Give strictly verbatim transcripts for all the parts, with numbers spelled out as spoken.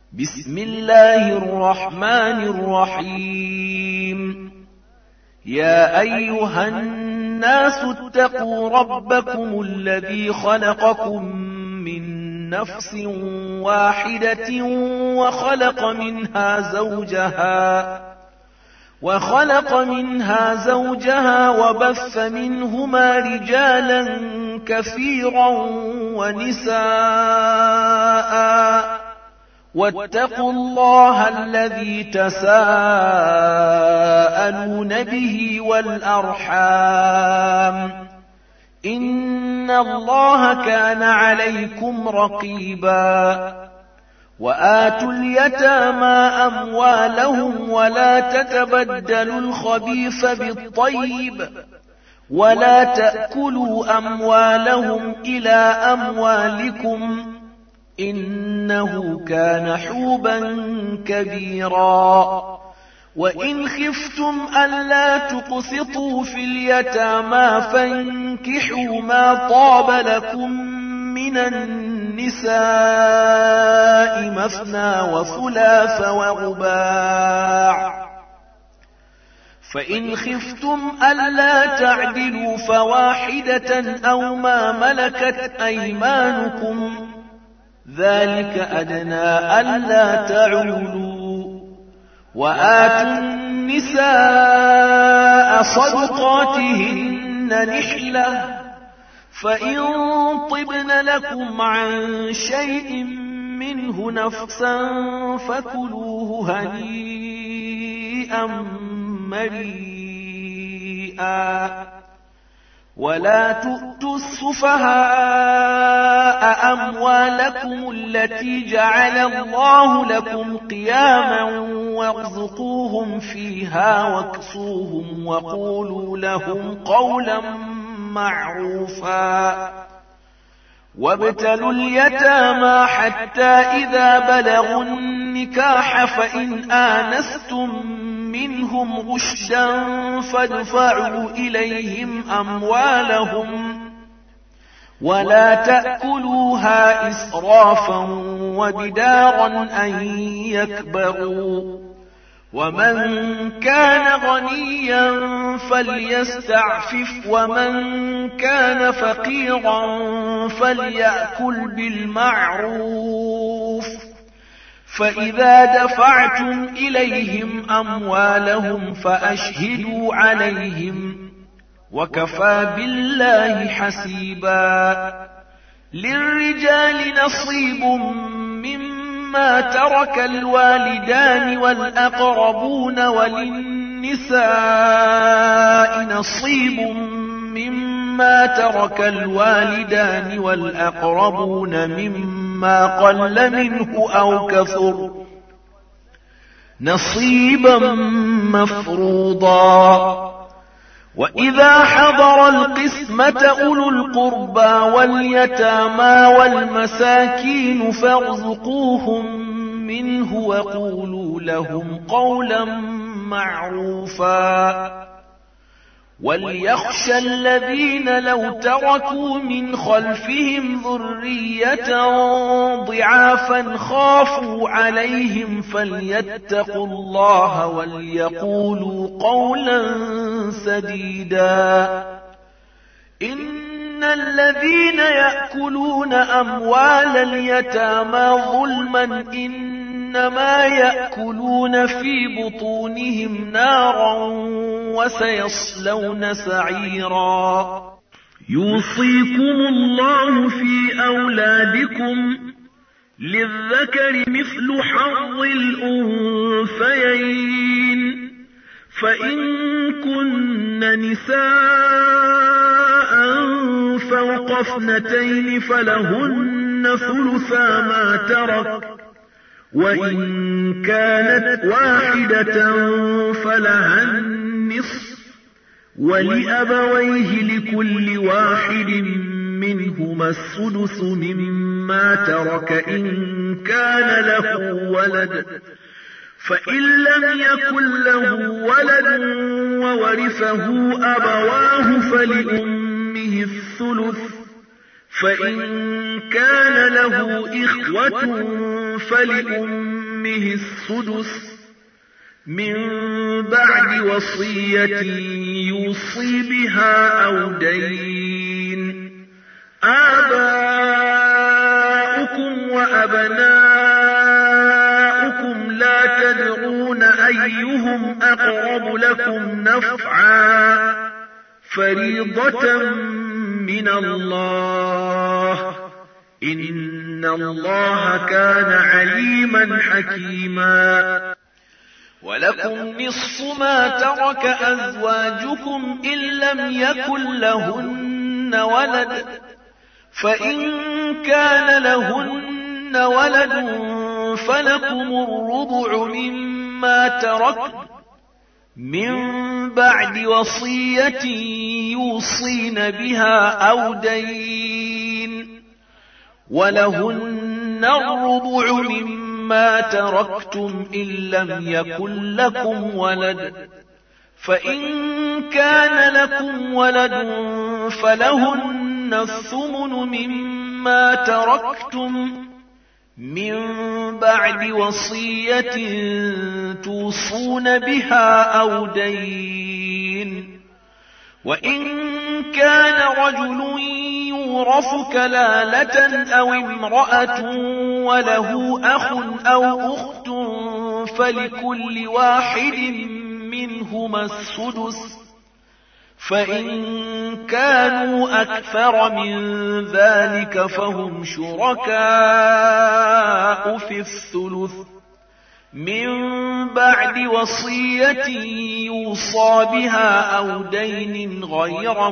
بسم الله الرحمن الرحيم. يا أيها الناس اتقوا ربكم الذي خلقكم من نفس واحدة وخلق منها زوجها وخلق منها زوجها وبث منهما رجالا كثيرا ونساء واتقوا الله الذي تساءلون به والأرحام إن الله كان عليكم رقيبا. وآتوا اليتامى أموالهم ولا تتبدلوا الخبيث بالطيب ولا تأكلوا أموالهم إلى أموالكم إنه كان حوبا كبيرا. وإن خفتم ألا تقسطوا في اليتامى فانكحوا ما طاب لكم من النساء مثنى وثلاث ورباع، فإن خفتم ألا تعدلوا فواحدة أو ما ملكت أيمانكم ذلك أدنى ألا تعولوا. وآتوا النساء صدقاتهن نحلة، فإن طبن لكم عن شيء منه نفسا فكلوه هنيئا مريئا. ولا تؤتوا السفهاء أموالكم التي جعل الله لكم قياما وارزقوهم فيها واكسوهم وقولوا لهم قولا معروفا. وابتلوا اليتامى حتى إذا بلغوا النكاح فإن آنستم منهم رشدا فادفعوا إليهم أموالهم ولا تأكلوها إسرافا وبدارا أن يكبروا. ومن كان غنيا فليستعفف ومن كان فقيرا فليأكل بالمعروف. فإذا دفعتم إليهم أموالهم فأشهدوا عليهم وكفى بالله حسيبا. للرجال نصيب مما ترك الوالدان والأقربون وللنساء نصيب مما ترك الوالدان والأقربون مما قل منه أو كثر نصيبا مفروضا. وإذا حضر القسمة أولو القربى واليتامى والمساكين فارزقوهم منه وقولوا لهم قولا معروفا. وليخشى الذين لو تركوا من خلفهم ذرية ضعافا خافوا عليهم فليتقوا الله وليقولوا قولا سديدا. إن الذين يأكلون أموال اليتامى ظلما إنما يأكلون في بطونهم نارا وسيصلون سعيرا. يوصيكم الله في أولادكم للذكر مثل حظ الأنثيين، فإن كن نساء فوق اثنتين فلهن ثلثا ما ترك، وإن كانت واحدة فلها النصف، ولأبويه لكل واحد منهما السدس مما ترك إن كان له ولد، فإن لم يكن له ولد وورثه أبواه فلأمه الثلث، فإن كان له إخوة فلأمه السدس من بعد وصية يوصي بها أو دين. آباؤكم وأبناؤكم لا تدرون أيهم أقرب لكم نفعا فريضة من الله إن الله كان عليما حكيما. ولكم نصف ما ترك أزواجكم إن لم يكن لهن ولد، فإن كان لهن ولد فلكم الربع مما تركن من بعد وصية يوصين بها أو دين، ولهن الربع مما تركتم إن لم يكن لكم ولد، فإن كان لكم ولد فلهن الثمن مما تركتم من بعد وصية توصون بها أو دين. وإن كان رجل يورث كلالة أو امرأة وله أخ أو أخت فلكل واحد منهما السدس، فإن كانوا أكثر من ذلك فهم شركاء في الثلث من بعد وصية يوصى بها أو دين غير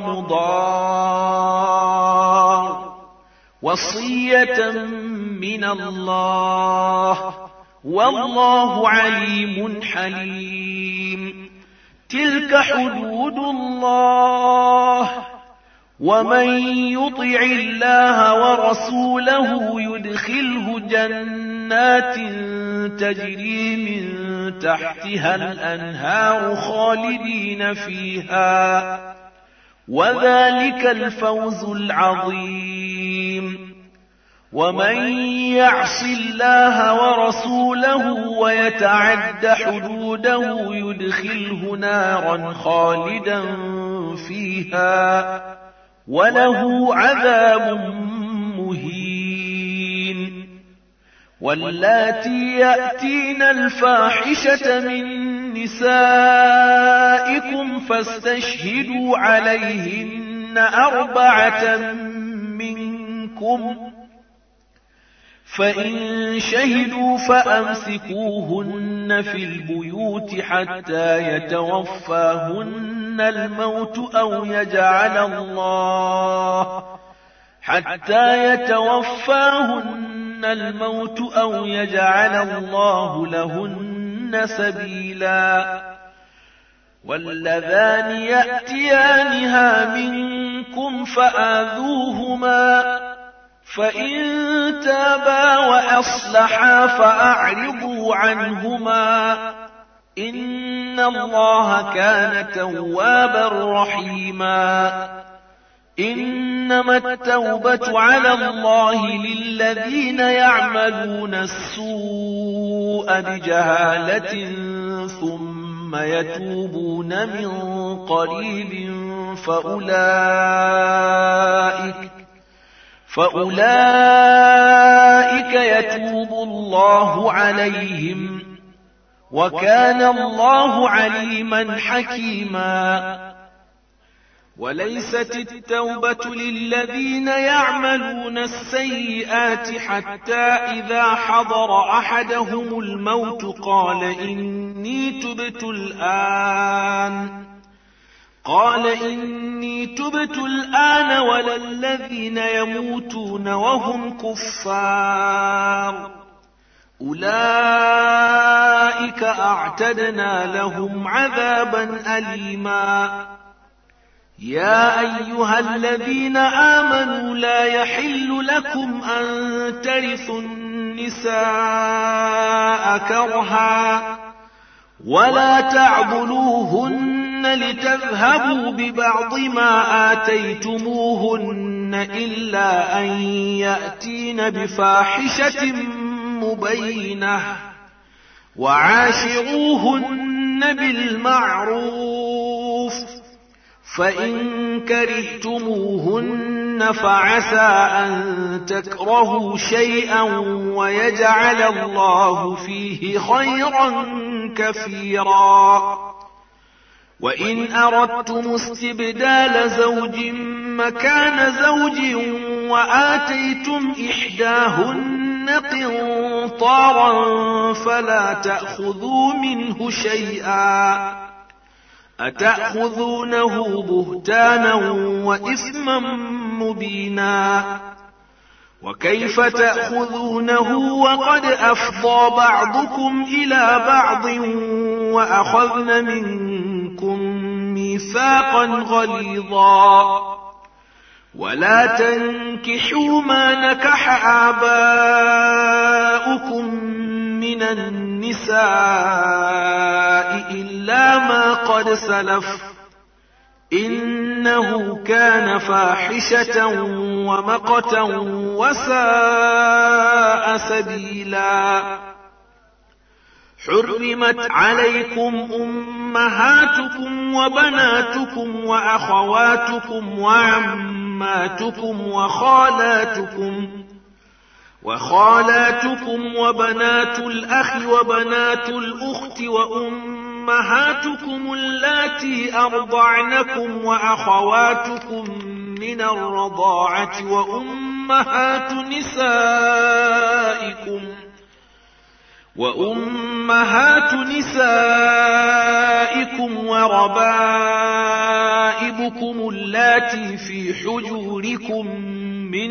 مضار، وصية من الله والله عليم حليم. تلك حدود الله، ومن يطع الله ورسوله يدخله جنات تجري من تحتها الأنهار خالدين فيها، وذلك الفوز العظيم. ومن يعص الله ورسوله ويتعد حدوده يدخله نارا خالدا فيها وله عذاب مهين. واللاتي يأتين الفاحشة من نسائكم فاستشهدوا عليهن أربعة منكم، فإن شهدوا فأمسكوهن في البيوت حتى يتوفاهن الموت أو يجعل الله حتى يتوفاهن الموت أو يجعل الله لهن سبيلا. واللذان يأتيانها منكم فآذوهما، فإن تابا وأصلحا فأعرضوا عنهما إن الله كان توابا رحيما. إنما التوبة على الله للذين يعملون السوء بجهالة ثم يتوبون من قريب فأولئك فأولئك يتوب الله عليهم، وكان الله عليما حكيما. وليست التوبة للذين يعملون السيئات حتى إذا حضر أحدهم الموت قال إني تبت الآن قال إني تبت الآن ولا الذين يموتون وهم كفار أولئك أعتدنا لهم عذابا أليما. يا أيها الذين آمنوا لا يحل لكم أن ترثوا النساء كرها ولا تعضلوهن لتذهبوا ببعض ما آتيتموهن إلا أن يأتين بفاحشة مبينة وعاشروهن بالمعروف فإن كرهتموهن فعسى أن تكرهوا شيئا ويجعل الله فيه خيرا كثيرا وإن أردتم استبدال زوج مكان زوج وآتيتم إحداهن قنطارا فلا تأخذوا منه شيئا أتأخذونه بهتانا وإثما مبينا وكيف تأخذونه وقد أفضى بعضكم إلى بعض وأخذن منكم ميثاقا غليظا ولا تنكحوا ما نكح آباؤكم من النساء إلا ما قد سلف إنه كان فاحشة ومقتا وساء سبيلا حرمت عليكم أمهاتكم وبناتكم وأخواتكم وعماتكم وخالاتكم وخالاتكم وبنات الأخ وبنات الأخت وأمهاتكم اللاتي أرضعنكم وأخواتكم من الرضاعة وأمهات نسائكم وأمهات نسائكم وربائبكم اللاتي في حجوركم من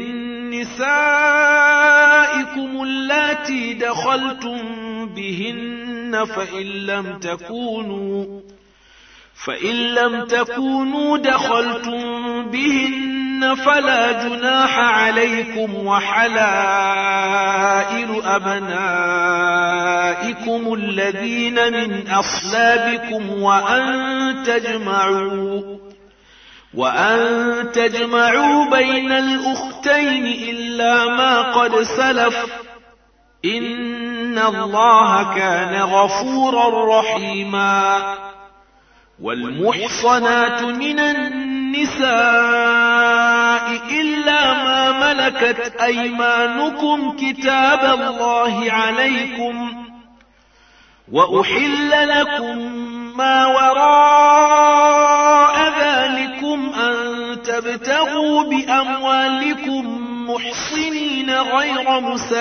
نسائكم اللاتي دخلتم بهن فإن لم تكونوا فإن لم تكونوا دخلتم بهن فلا جناح عليكم وحلائل أبنائكم الذين من أصلابكم وأن تجمعوا وأن تجمعوا بين الأختين إلا ما قد سلف إن الله كان غفورا رحيما والمحصنات من النساء إلا ما ملكت أيمانكم كتاب الله عليكم وأحل لكم ما وراء ذلكم أن تبتغوا بأموالكم محصنين غير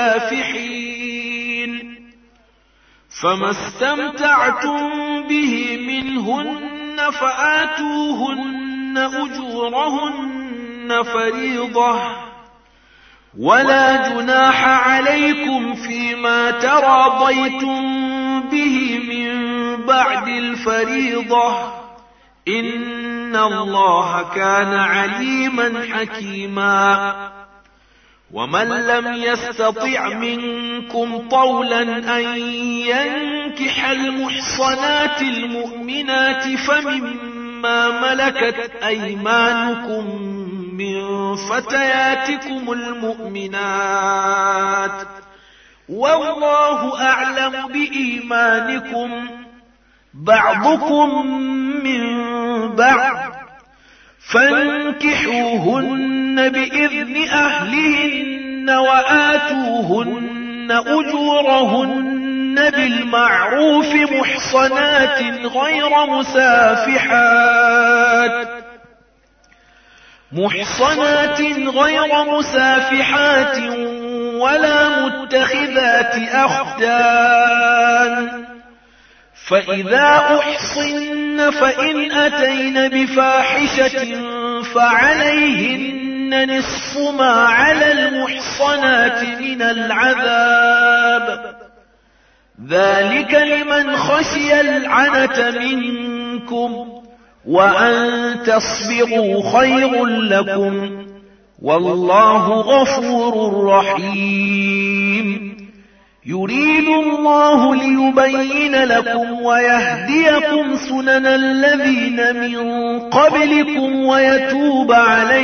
مسافحين فما استمتعتم به منهن فآتوهن أجورهن فريضة ولا جناح عليكم فيما تراضيتم به من بعد الفريضة إن الله كان عليما حكيما ومن لم يستطع منكم طولا أن ينكح المحصنات المؤمنات فمما ملكت أيمانكم من فتياتكم المؤمنات والله أعلم بإيمانكم بعضكم من بعض فانكحوهن بإذن أهلهن وآتوهن أجورهن بالمعروف محصنات غير مسافحات محصنات غير مسافحات ولا متخذات أخدان فإذا أحصن فإن أتين بفاحشة فعليهن نصف ما على المحصنات من العذاب ذلك لمن خشي العنة منكم وأن تصبروا خير لكم والله غفور رحيم يريد الله ليبين لكم ويهديكم سنن الذين من قبلكم ويتوب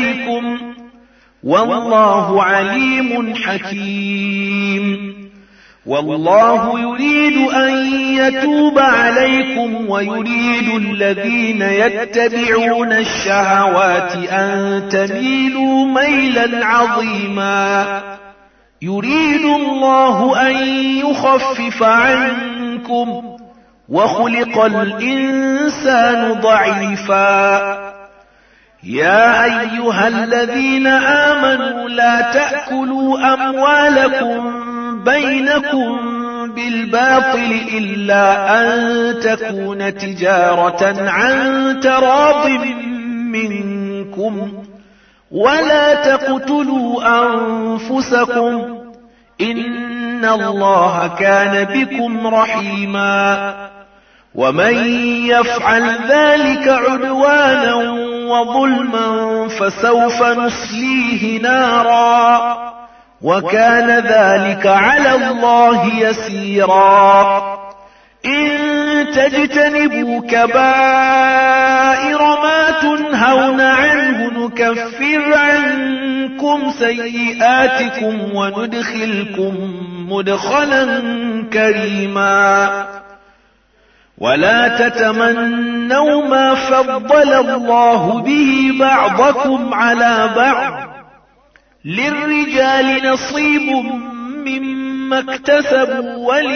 عليكم والله عليم حكيم والله يريد أن يتوب عليكم ويريد الذين يتبعون الشهوات أن تميلوا ميلا عظيما يريد الله أن يخفف عنكم وخلق الإنسان ضعيفا يا أيها الذين آمنوا لا تأكلوا أموالكم بينكم بالباطل إلا أن تكون تجارة عن تراض منكم ولا تقتلوا أنفسكم إن الله كان بكم رحيما ومن يفعل ذلك عدوانا وظلما فسوف نصليه نارا وكان ذلك على الله يسيرا إن تجتنبوا كبائر ما تنهون عنه نكفر عنكم سيئاتكم وندخلكم مدخلا كريما ولا تتمنوا ما فضل الله به بعضكم على بعض للرجال نصيب مما اكتسبوا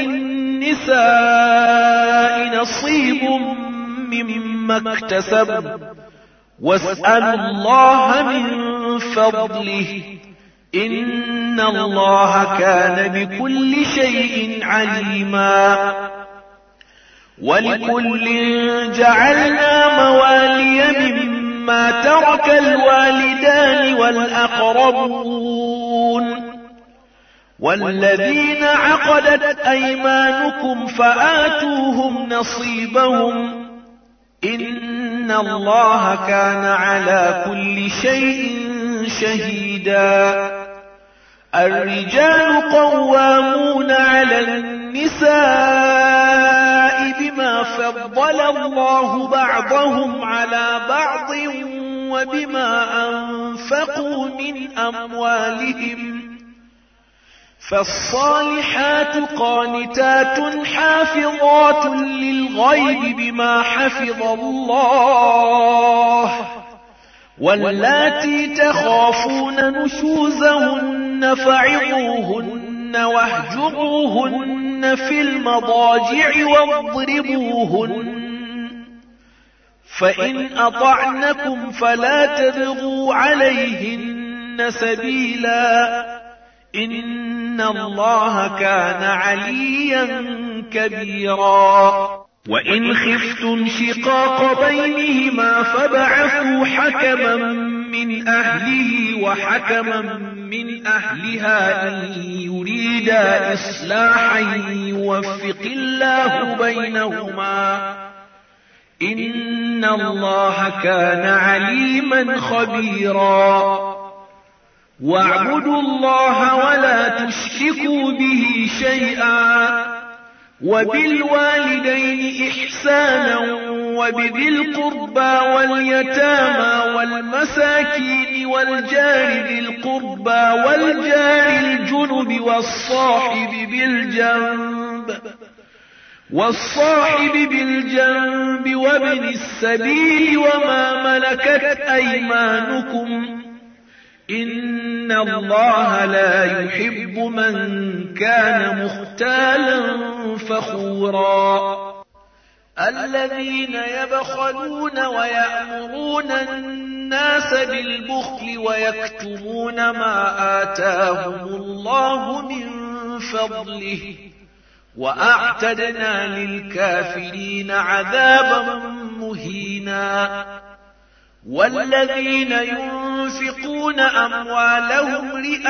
وللنساء نصيب مما اكتسبوا واسألوا الله من فضله إن الله كان بكل شيء عليما ولكل جعلنا موالي مما ترك الوالدان والأقربون والذين عقدت أيمانكم فآتوهم نصيبهم إن الله كان على كل شيء شهيدا الرجال قوامون على النساء بما فضل الله بعضهم على بعض وبما أنفقوا من أموالهم فالصالحات قانتات حافظات للغيب بما حفظ الله واللاتي تخافون نشوزهن فعظوهن واهجروهن في المضاجع واضربوهن فإن أطعنكم فلا تبغوا عليهن سبيلا إن الله كان عليا كبيرا وإن خفتم شقاق بينهما فبعثوا حكما من أهله وحكما من أهلها إن يريدا إصلاحا يوفق الله بينهما إن الله كان عليما خبيرا واعبدوا الله ولا تشركوا به شيئا وبالوالدين إحسانا وبذي القربى واليتامى والمساكين والجار ذي القربى والجار الجنب والصاحب بالجنب والصاحب بالجنب وابن السبيل وما ملكت أيمانكم إن الله لا يحب من كان مختالا فخورا الذين يبخلون ويأمرون الناس بالبخل ويكتمون ما آتاهم الله من فضله وأعتدنا للكافرين عذابا مهينا والذين ينفقون أموالهم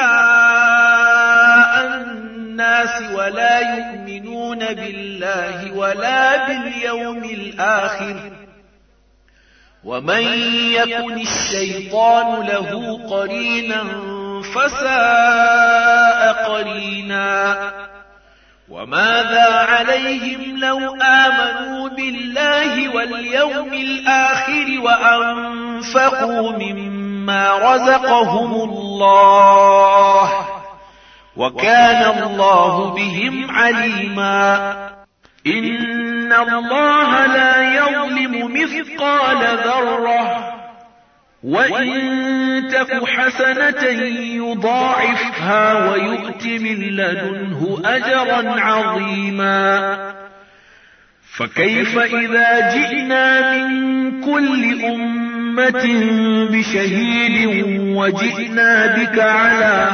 رئاء الناس ولا يؤمنون بالله ولا باليوم الآخر ومن يكن الشيطان له قرينا فساء قرينا وماذا عليهم لو آمنوا بالله واليوم الآخر وأنفقوا مما رزقهم الله وكان الله بهم عليما. إن الله لا يظلم مثقال ذرة وإن تك حسنة يضاعفها ويؤت من لدنه أجرا عظيما. فكيف إذا جئنا من كل أمة بشهيد وجئنا بك على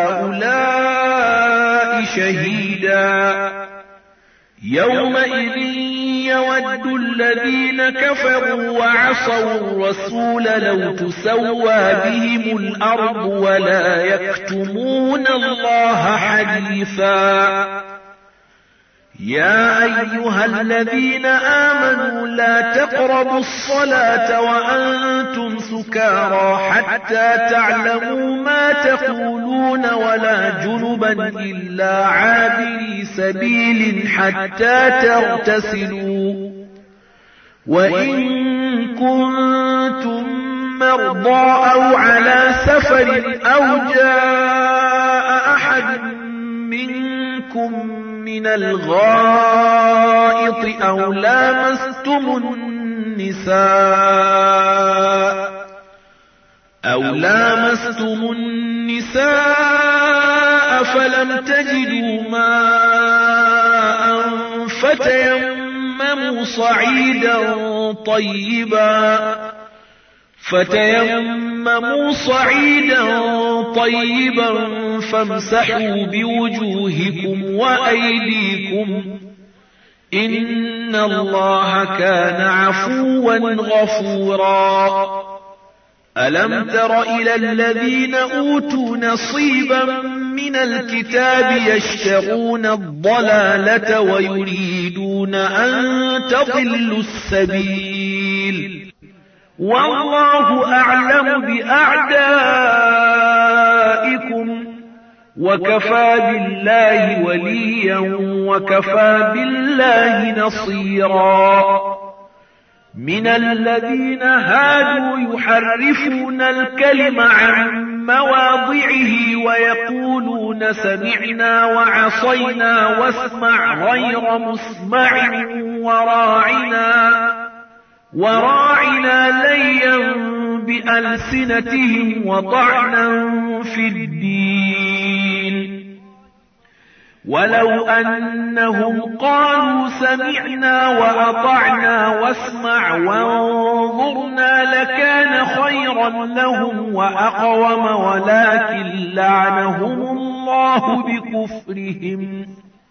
هؤلاء شهيدا. يومئذ يود الذين كفروا وعصوا الرسول لو تسوى بهم الأرض ولا يكتمون الله حديثا. يا أيها الذين آمنوا لا تقربوا الصلاة وأنتم سكارى حتى تعلموا ما تقولون ولا جنبا إلا عابري سبيل حتى تغتسلوا. وإن كنتم مرضى أو على سفر أو جاء أحد منكم من الغائط أو لامستم النساء أو لامستم النساء فلم تجدوا ماء فتيمموا صعيدا طيبا فتيمموا صعيدا طيبا فامسحوا بوجوهكم وأيديكم إن الله كان عفوا غفورا. ألم تر إلى الذين أوتوا نصيبا من الكتاب يشترون الضلالة ويريدون أن تضلوا السبيل والله أعلم بأعدائكم وكفى بالله وليا وكفى بالله نصيرا. من الذين هادوا يحرفون الكلم عن مواضعه ويقولون سمعنا وعصينا واسمع غير مسمع وراعنا وراعنا ليا بألسنتهم وطعنا في الدين. ولو أنهم قالوا سمعنا وأطعنا واسمع وانظرنا لكان خيرا لهم وأقوم ولكن لعنهم الله بكفرهم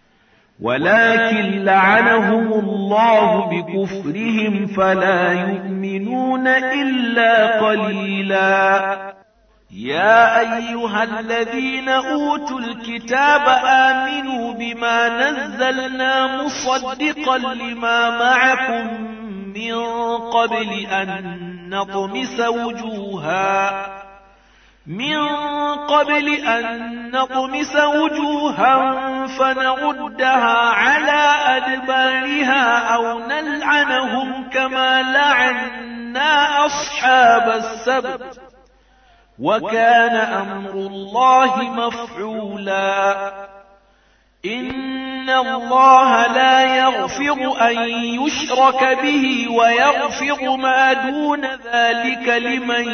ولكن لعنهم الله بكفرهم فلا يؤمنون إلا قليلا. يا أيها الذين أوتوا الكتاب آمنوا بما نزلنا مصدقا لما معكم من قبل أن نطمس وجوها من قبل أن نطمس وجوها فنردها على أدبارها أو نلعنهم كما لعنا أصحاب السبت وكان أمر الله مفعولا. إن الله لا يغفر أن يشرك به ويغفر ما دون ذلك لمن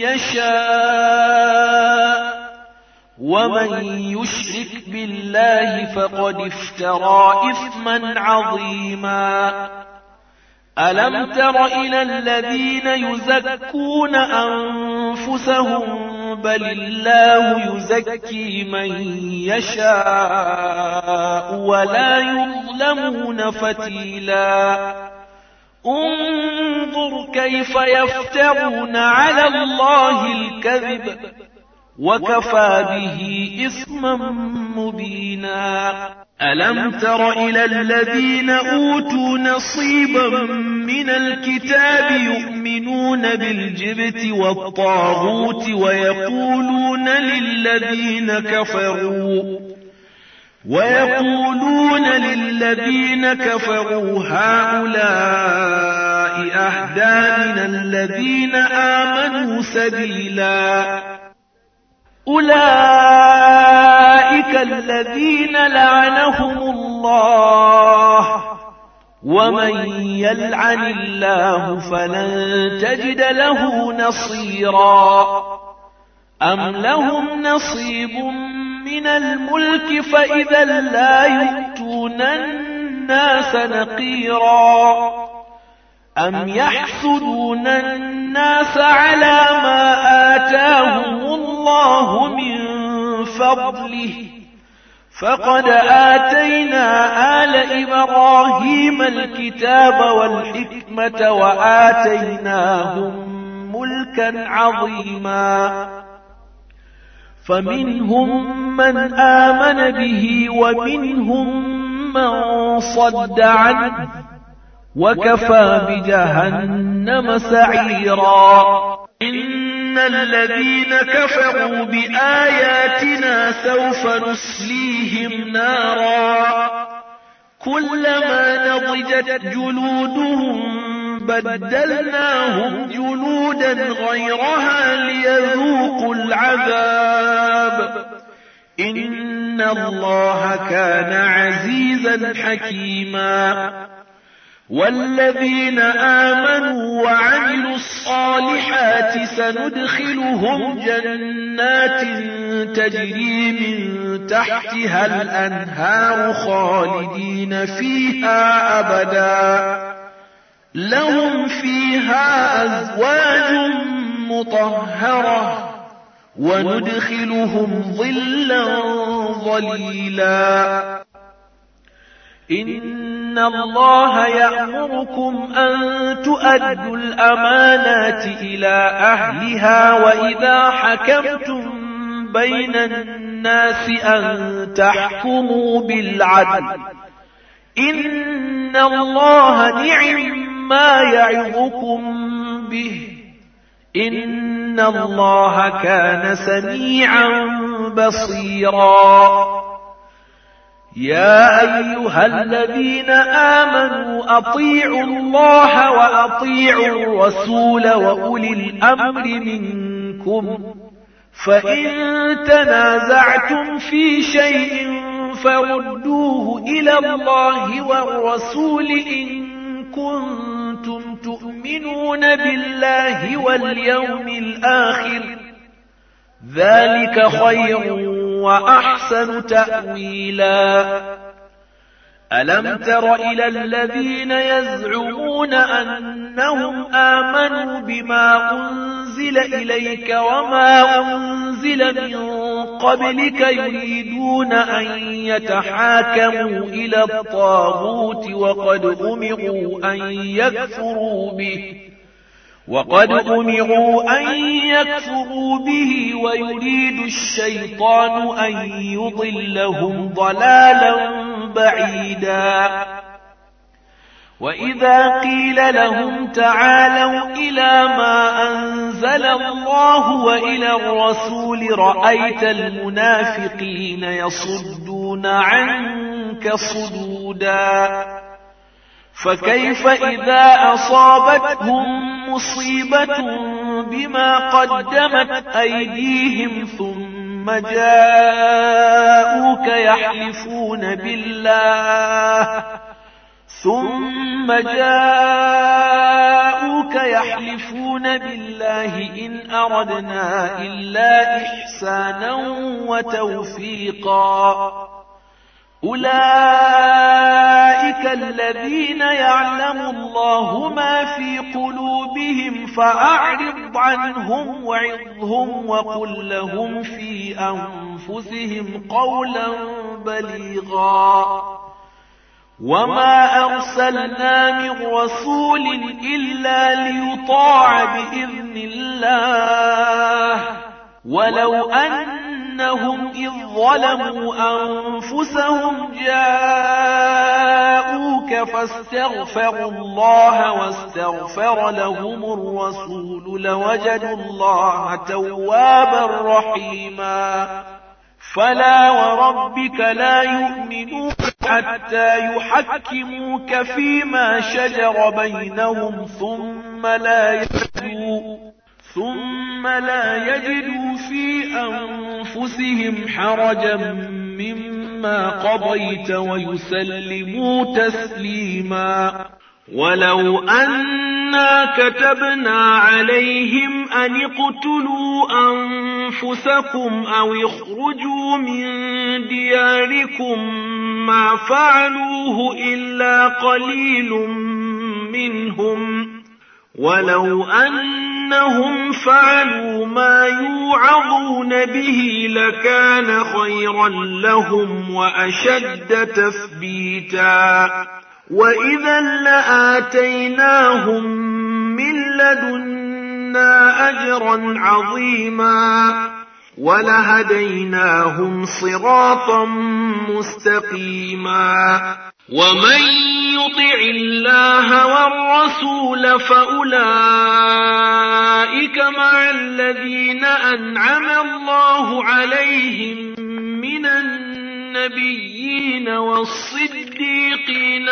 يشاء ومن يشرك بالله فقد افترى إثما عظيما. ألم تر إلى الذين يزكون أنفسهم بل الله يزكي من يشاء ولا يظلمون فتيلا. انظر كيف يفترون على الله الكذب وكفى به إثما مبينا. ألم تر إلى الذين أوتوا نصيبا من الكتاب يؤمنون بالجبت والطاغوت ويقولون للذين كفروا ويقولون للذين كفروا هؤلاء أهدى من الذين آمنوا سبيلا. أولئك أولئك الذين لعنهم الله ومن يلعن الله فلن تجد له نصيرا أم لهم نصيب من الملك فإذا لا يؤتون الناس نقيرا أم يحسدون الناس على ما آتاهم الله من فضله فقد آتينا آل إبراهيم الكتاب والحكمة وآتيناهم ملكا عظيما فمنهم من آمن به ومنهم من صد عنه وكفى بجهنم سعيرا إن الذين كفروا بآياتنا سوف نصليهم نارا كلما نضجت جلودهم بدلناهم جلودا غيرها ليذوقوا العذاب إن الله كان عزيزا حكيما والذين آمنوا وعملوا الصالحات سندخلهم جنات تجري من تحتها الأنهار خالدين فيها أبدا لهم فيها أزواج مطهرة وندخلهم ظلا ظليلا إن الله يأمركم أن تؤدوا الأمانات إلى أهلها وإذا حكمتم بين الناس أن تحكموا بالعدل إن الله نعم ما يعظكم به إن الله كان سميعا بصيرا يا أيها الذين آمنوا أطيعوا الله وأطيعوا الرسول وأولي الأمر منكم فإن تنازعتم في شيء فردوه إلى الله والرسول إن كنتم تؤمنون بالله واليوم الآخر ذلك خير وأحسن تأويلا ألم تر إلى الذين يزعمون أنهم آمنوا بما أنزل إليك وما أنزل من قبلك يريدون أن يتحاكموا إلى الطاغوت وقد أمروا أن يكفروا به وقد أمروا أن يكفروا به ويريد الشيطان أن يضلهم ضلالا بعيدا وإذا قيل لهم تعالوا إلى ما أنزل الله وإلى الرسول رأيت المنافقين يصدون عنك صدودا فكيف إذا أصابتهم مصيبة بما قدمت أيديهم ثم جاءوك يحلفون بالله ثم جاءوك يحلفون بالله إن أردنا إلا إحسانا وتوفيقا أولئك الذين يعلم الله ما في قلوبهم فأعرض عنهم وعظهم وقل لهم في أنفسهم قولا بليغا وما أرسلنا من رسول إلا ليطاع بإذن الله ولو أنهم إذ ظلموا أنفسهم جاءوك فاستغفروا الله واستغفر لهم الرسول لوجدوا الله توابا رحيما فلا وربك لا يؤمنون حتى يحكموك فيما شجر بينهم ثم لا يجدوا ثم لا يجدوا في أنفسهم حرجا مما قضيت ويسلموا تسليما. ولو أنا كتبنا عليهم أن اقتلوا أنفسكم أو اخرجوا من دياركم ما فعلوه إلا قليل منهم، ولو أنهم فعلوا ما يوعظون به لكان خيرا لهم وأشد تثبيتا، وإذا لآتيناهم من لدنا أجرا عظيما ولهديناهم صراطا مستقيما. ومن يطع الله والرسول فأولئك مع الذين أنعم الله عليهم من النبيين والصديقين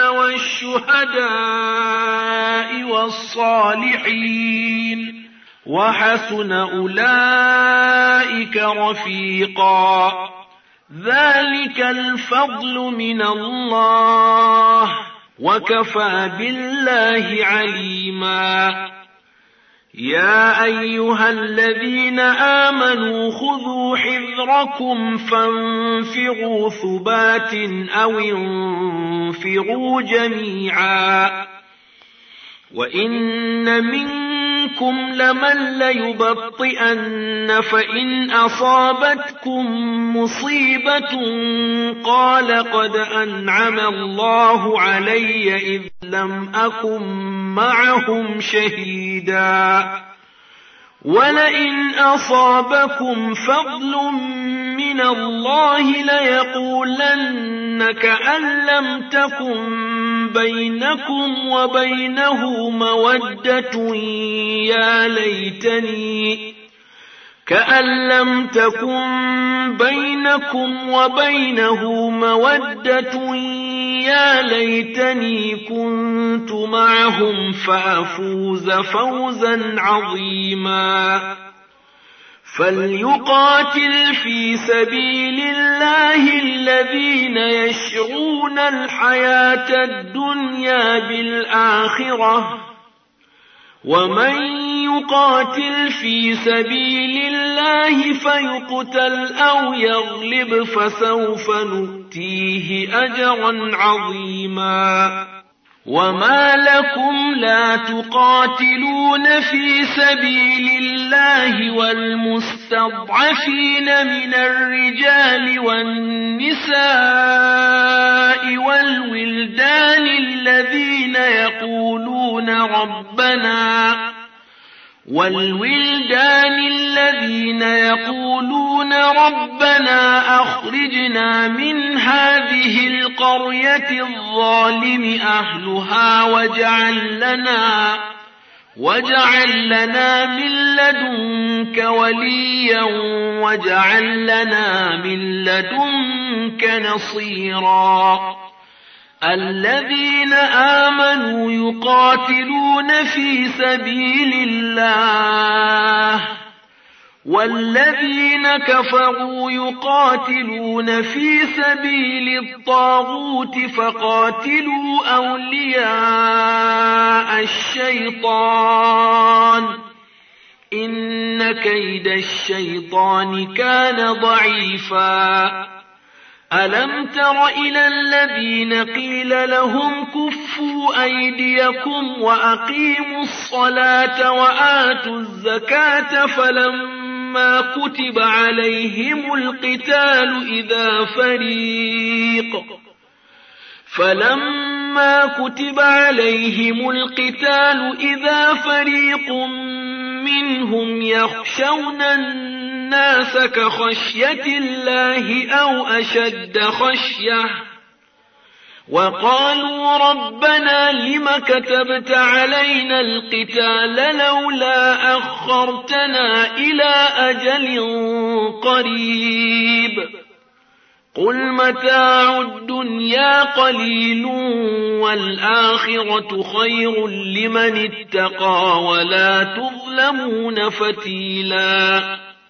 والشهداء والصالحين وحسن أولئك رفيقا. ذلك الفضل من الله وكفى بالله عليما. يا أيها الذين آمنوا خذوا حذركم فانفروا ثبات أو انفروا جميعا. وإن منكم لمن ليبطئن فإن أصابتكم مصيبة قال قد أنعم الله علي إذ لم أكن معهم شهيدا. ولئن أصابكم فضل من الله ليقولن كأن لم تكن بينكم وبينه مودة يا ليتني كأن لم تكن بينكم وبينه مودة يا ليتني كنت معهم فأفوز فوزا عظيما. فليقاتل في سبيل الله الذين يشرون الحياة الدنيا بالآخرة، ومن يقاتل في سبيل الله فيقتل أو يغلب فسوف نؤتيه أجرا عظيما. وما لكم لا تقاتلون في سبيل الله والمستضعفين من الرجال والنساء والولدان الذين يقولون ربنا والولدان الذين يقولون ربنا أخرجنا من هذه القرية الظالم أهلها واجعل لنا واجعل لنا من لدنك وليا واجعل لنا من لدنك نصيرا. الذين آمنوا يقاتلون في سبيل الله والذين كفروا يقاتلون في سبيل الطاغوت فقاتلوا أولياء الشيطان إن كيد الشيطان كان ضعيفا. ألم تر إلى الذين قيل لهم كفوا أيديكم وأقيموا الصلاة وآتوا الزكاة فلما كتب عليهم القتال إذا فريق فلما كتب عليهم القتال إذا فريق منهم يخشون الناس كخشية الله أو أشد خشية وقالوا ربنا لم كتبت علينا القتال لولا أخرتنا إلى أجل قريب قل متاع الدنيا قليل والآخرة خير لمن اتقى ولا تظلمون فتيلا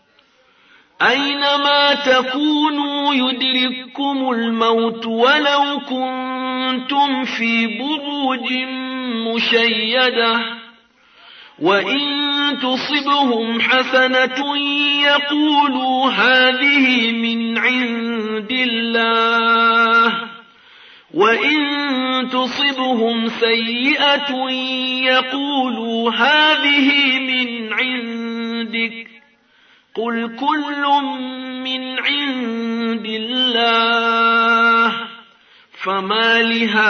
أينما تكونوا يدرككم الموت ولو كنتم في بروج مشيدة وإن تصبهم حسنة يقولوا هذه من عند الله وإن تصبهم سيئة يقولوا هذه من عندك قل كل من عند الله فما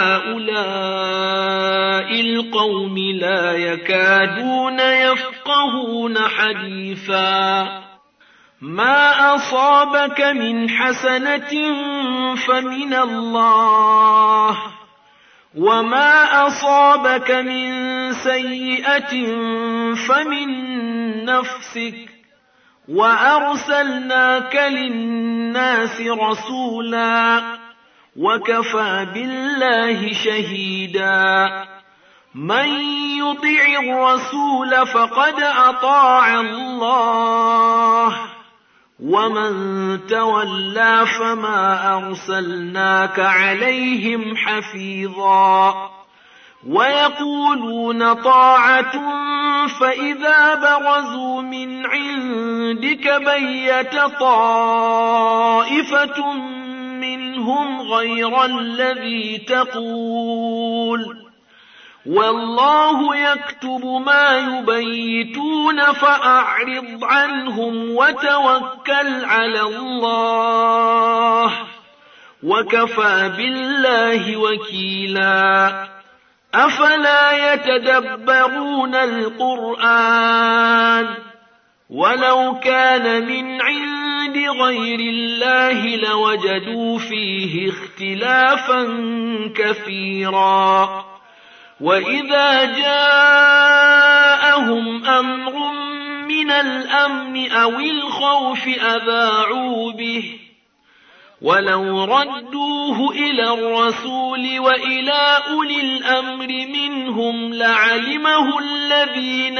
لهؤلاء القوم لا يكادون يفقهون حديثا ما أصابك من حسنة فمن الله وما أصابك من سيئة فمن نفسك وأرسلناك للناس رسولا وكفى بالله شهيدا من يطع الرسول فقد أطاع الله ومن تولى فما أرسلناك عليهم حفيظا ويقولون طاعة فإذا برزوا من عندك بيت طائفة منهم غير الذي تقول والله يكتب ما يبيتون فأعرض عنهم وتوكل على الله وكفى بالله وكيلا أفلا يتدبرون القرآن ولو كان من عند غير الله لوجدوا فيه اختلافا كثيرا وإذا جاءهم أمر من الأمن أو الخوف أذاعوا به ولو ردوه إلى الرسول وإلى أولي الأمر منهم لعلمه الذين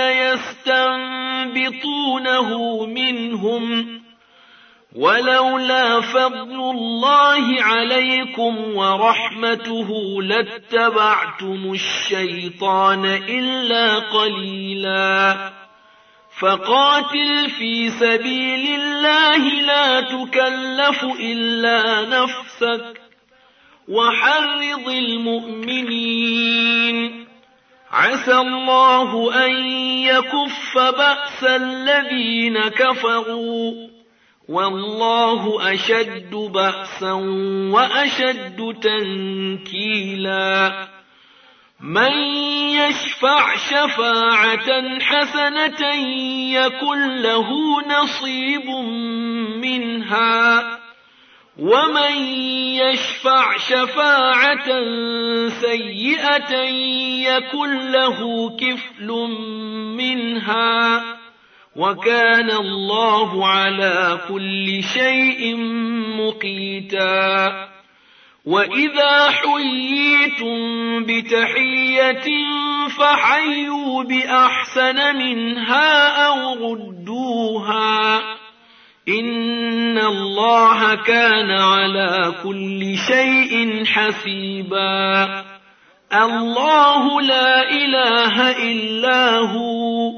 يستنبطونه منهم ولولا فضل الله عليكم ورحمته لاتبعتم الشيطان إلا قليلا فقاتل في سبيل الله لا تكلف إلا نفسك وحرض المؤمنين عسى الله أن يكف بأس الذين كفروا والله أشد بأسا وأشد تنكيلا من يشفع شفاعة حسنة يكن له نصيب منها ومن يشفع شفاعة سيئة يكن له كفل منها وكان الله على كل شيء مقيتا وإذا حييتم بتحية فحيوا بأحسن منها أو ردوها إن الله كان على كل شيء حسيبا الله لا إله إلا هو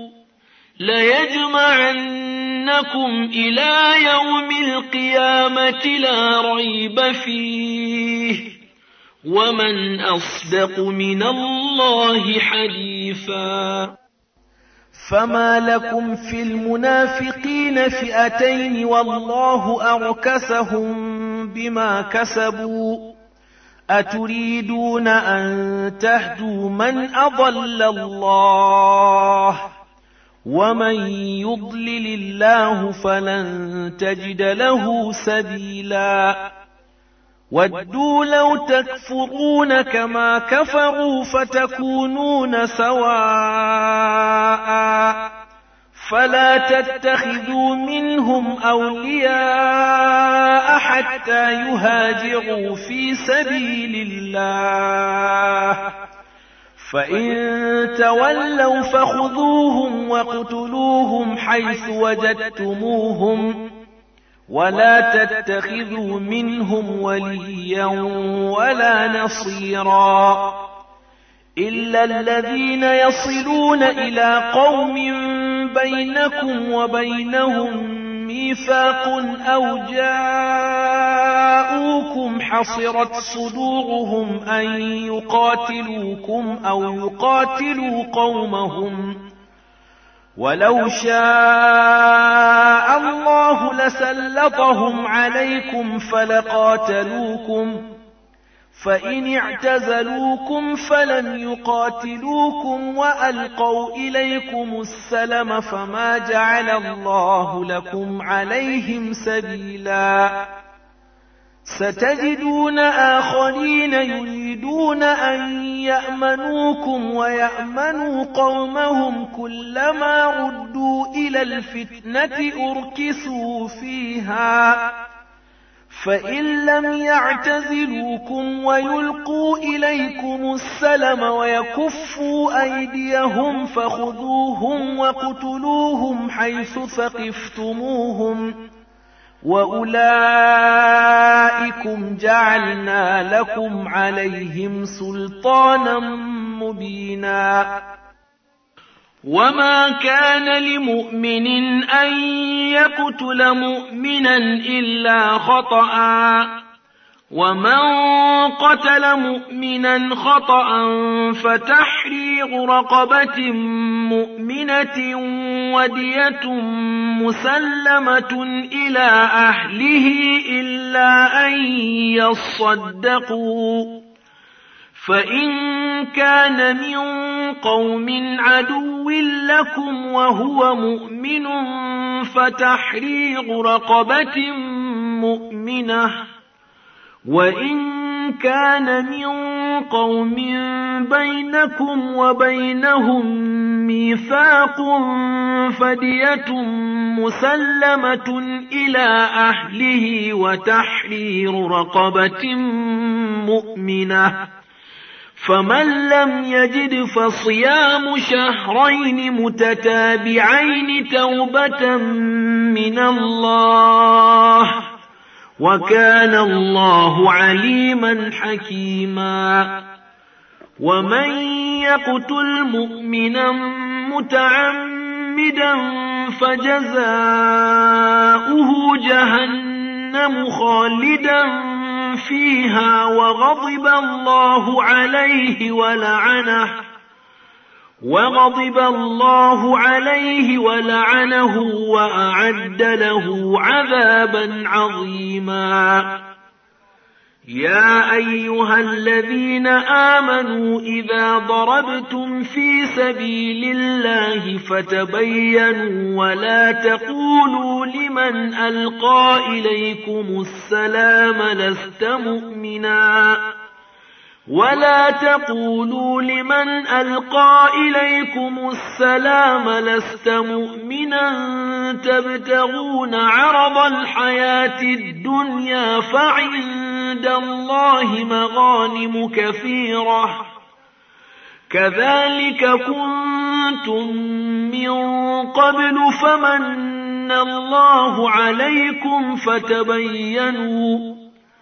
ليجمعنكم إلى يوم القيامة لا ريب فيه ومن أصدق من الله حديثا فما لكم في المنافقين فئتين والله أركسهم بما كسبوا أتريدون أن تهدوا من أضل الله ومن يضلل الله فلن تجد له سبيلا ودوا لو تكفرون كما كفروا فتكونون سواء فلا تتخذوا منهم أولياء حتى يهاجروا في سبيل الله فإن تولوا فخذوهم واقتلوهم حيث وجدتموهم ولا تتخذوا منهم وليا ولا نصيرا إلا الذين يصلون إلى قوم بينكم وبينهم ميثاق أو جاءوكم حصرت صدورهم أن يقاتلوكم أو يقاتلوا قومهم ولو شاء الله لسلطهم عليكم فلقاتلوكم فإن اعتزلوكم فلم يقاتلوكم وألقوا إليكم السلم فما جعل الله لكم عليهم سبيلا ستجدون آخرين يريدون أن يأمنوكم ويأمنوا قومهم كلما ردوا إلى الفتنة أركسوا فيها فإن لم يعتزلوكم ويلقوا إليكم السلم ويكفوا أيديهم فخذوهم وقتلوهم حيث ثقفتموهم وأولئكم جعلنا لكم عليهم سلطانا مبينا وما كان لمؤمن أن يقتل مؤمنا إلا خطأ ومن قتل مؤمنا خطأ فتحرير رقبة مؤمنة ودية مسلمة إلى أهله إلا أن يصدقوا فإن كان من قوم عدو لكم وهو مؤمن فتحرير رقبة مؤمنة وإن كان من قوم بينكم وبينهم ميثاق فدية مسلمة إلى أهله وتحرير رقبة مؤمنة فمن لم يجد فصيام شهرين متتابعين توبة من الله وكان الله عليما حكيما ومن يقتل مؤمنا متعمدا فجزاؤه جهنم خالدا فيها وغضب الله عليه ولعنه وغضب الله عليه ولعنه وأعد له عذابا عظيما يا أيها الذين آمنوا إذا ضربتم في سبيل الله فتبينوا ولا تقولوا لمن ألقى إليكم السلام لست مؤمنا ولا تقولوا لمن ألقى إليكم السلام لست مؤمنا تبتغون عرض الحياة الدنيا فعند الله مغانم كثيرة كذلك كنتم من قبل فمن الله عليكم فتبينوا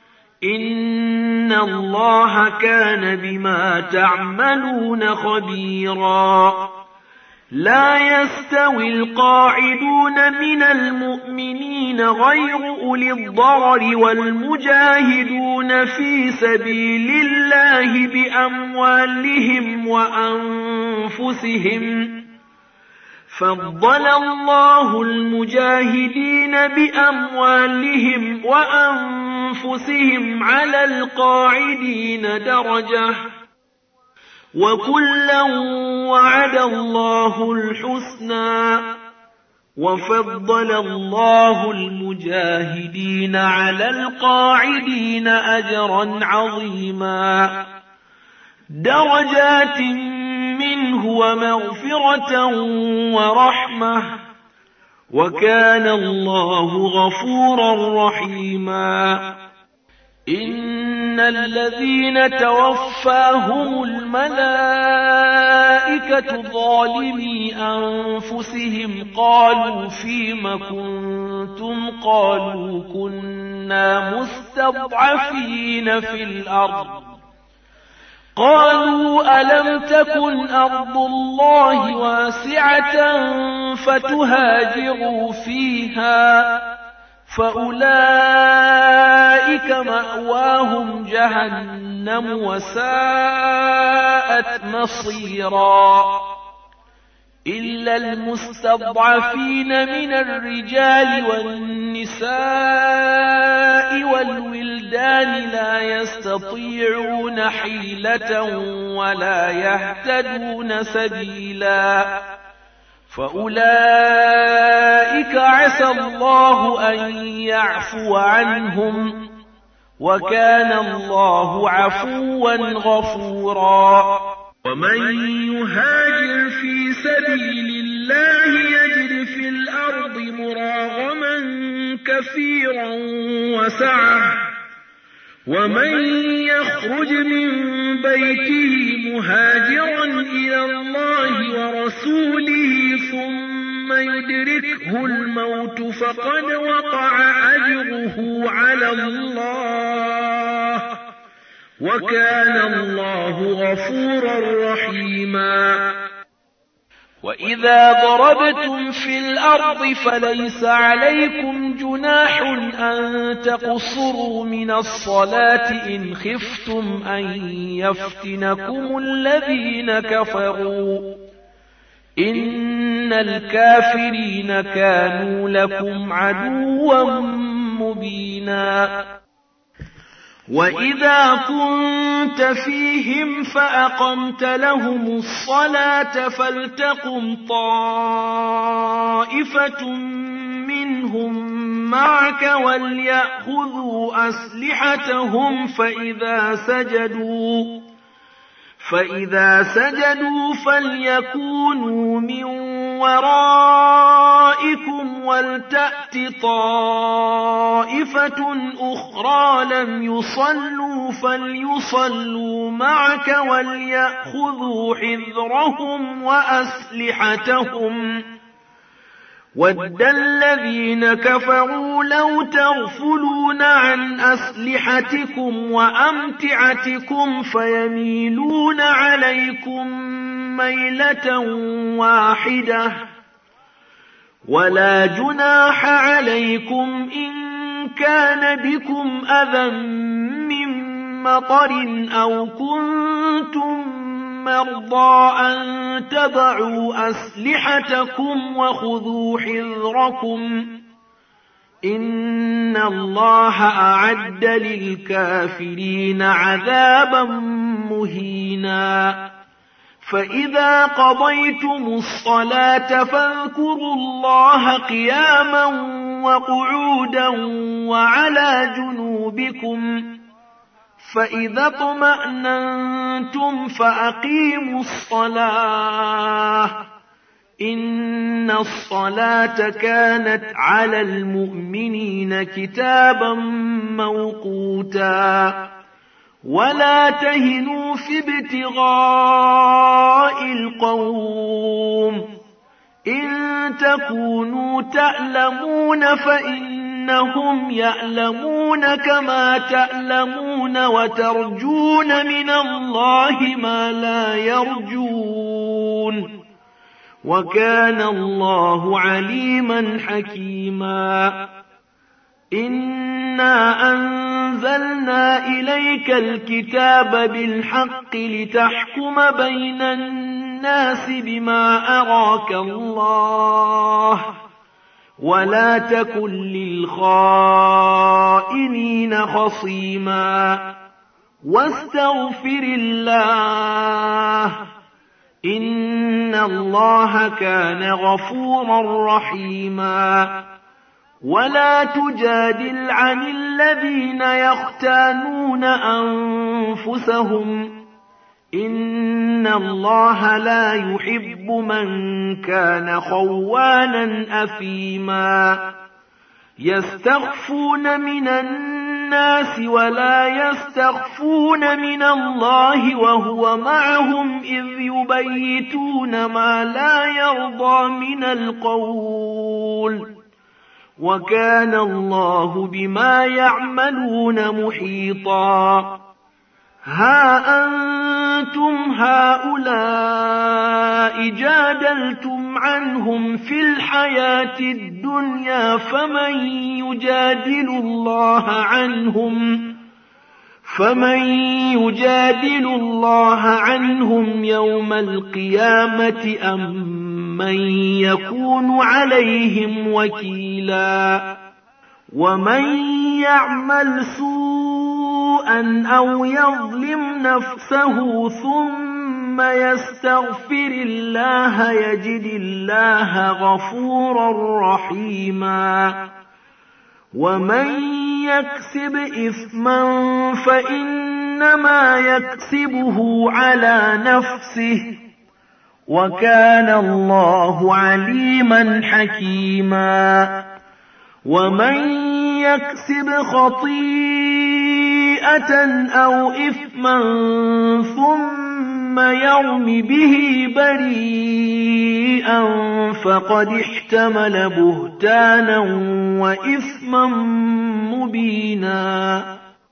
إن الله كان بما تعملون خبيرا لا يستوي القاعدون من المؤمنين غير أولي الضرر والمجاهدون في سبيل الله بأموالهم وأنفسهم فضل الله المجاهدين بأموالهم وأنفسهم على القاعدين درجة وكلا وعد الله الحسنى وفضل الله المجاهدين على القاعدين أجرا عظيما درجات منه ومغفرة ورحمة وكان الله غفورا رحيما إن الذين توفاهم الملائكة الملائكة ظالمي أنفسهم قالوا فيم كنتم قالوا كنا مستضعفين في الأرض قالوا ألم تكن أرض الله واسعة فتهاجروا فيها فأولئك مأواهم جهنم وساءت مصيرا إلا المستضعفين من الرجال والنساء والولدان لا يستطيعون حيلة ولا يهتدون سبيلا فأولئك عسى الله أن يعفو عنهم وكان الله عفوا غفورا. ومن يهاجر في سبيل الله يجد في الأرض مراغما كثيرا وسعة ومن يخرج من بيته مهاجرا إلى الله ورسوله ثم يدركه الموت فقد وقع أجره على الله وكان الله غفورا رحيما. وإذا ضربتم في الأرض فليس عليكم جناح أن تقصروا من الصلاة إن خفتم أن يفتنكم الذين كفروا إن الكافرين كانوا لكم عدوا مبينا. وإذا كنت فيهم فأقمت لهم الصلاة فلتقم طائفة منهم معك وليأخذوا أسلحتهم فإذا سجدوا فإذا سجدوا فليكونوا من ورائكم ولتأت طائفة أخرى لم يصلوا فليصلوا معك وليأخذوا حذرهم وأسلحتهم ود الذين كفروا لو تغفلون عن أسلحتكم وأمتعتكم فيميلون عليكم ميلة واحدة ولا جناح عليكم إن كان بكم أذى من مطر أو كنتم مرضى أن تضعوا أسلحتكم وخذوا حذركم إن الله أعد للكافرين عذابا مهينا. فإذا قضيتم الصلاة فاذكروا الله قياما وقعودا وعلى جنوبكم فإذا اطمأننتم فأقيموا الصلاة إن الصلاة كانت على المؤمنين كتابا موقوتا. ولا تهنوا في ابتغاء القوم إن تكونوا تألمون فإنهم يألمون كما تألمون وترجون من الله ما لا يرجون وكان الله عليما حكيما. إنا أنزلنا إليك الكتاب بالحق لتحكم بين الناس بما أراك الله ولا تكن للخائنين خصيما واستغفر الله إن الله كان غفورا رحيما. ولا تجادل عن الذين يختانون أنفسهم إن الله لا يحب من كان خوانا أثيما. يستخفون من الناس الناس ولا يستخفون من الله وهو معهم إذ يبيتون ما لا يرضى من القول وكان الله بما يعملون محيطا ها أنتم هؤلاء جادلتم عنهم في الحياة الدنيا فمن يجادل الله عنهم فمن يجادل الله عنهم يوم القيامة أم من يكون عليهم وكيلا ومن يعمل سوءا أو يظلم نفسه ثم يستغفر الله يجد الله غفورا رحيما ومن يكسب إثما فإنما يكسبه على نفسه وكان الله عليما حكيما ومن يكسب خطيئة أو إثما ثم يرم به بريئا فقد احتمل بهتانا وإثما مبينا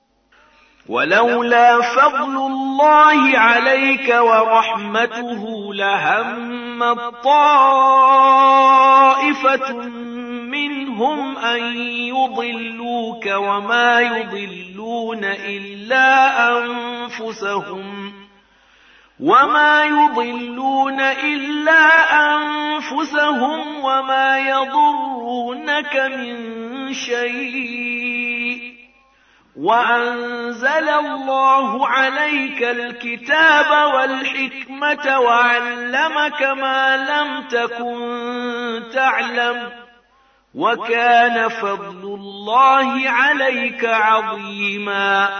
ولولا فضل الله عليك ورحمته لهم طائفة منهم أن يضلوك وما يضلون إلا أنفسهم وما يضلون إلا أنفسهم وما يضرونك من شيء وأنزل الله عليك الكتاب والحكمة وعلمك ما لم تكن تعلم وكان فضل الله عليك عظيما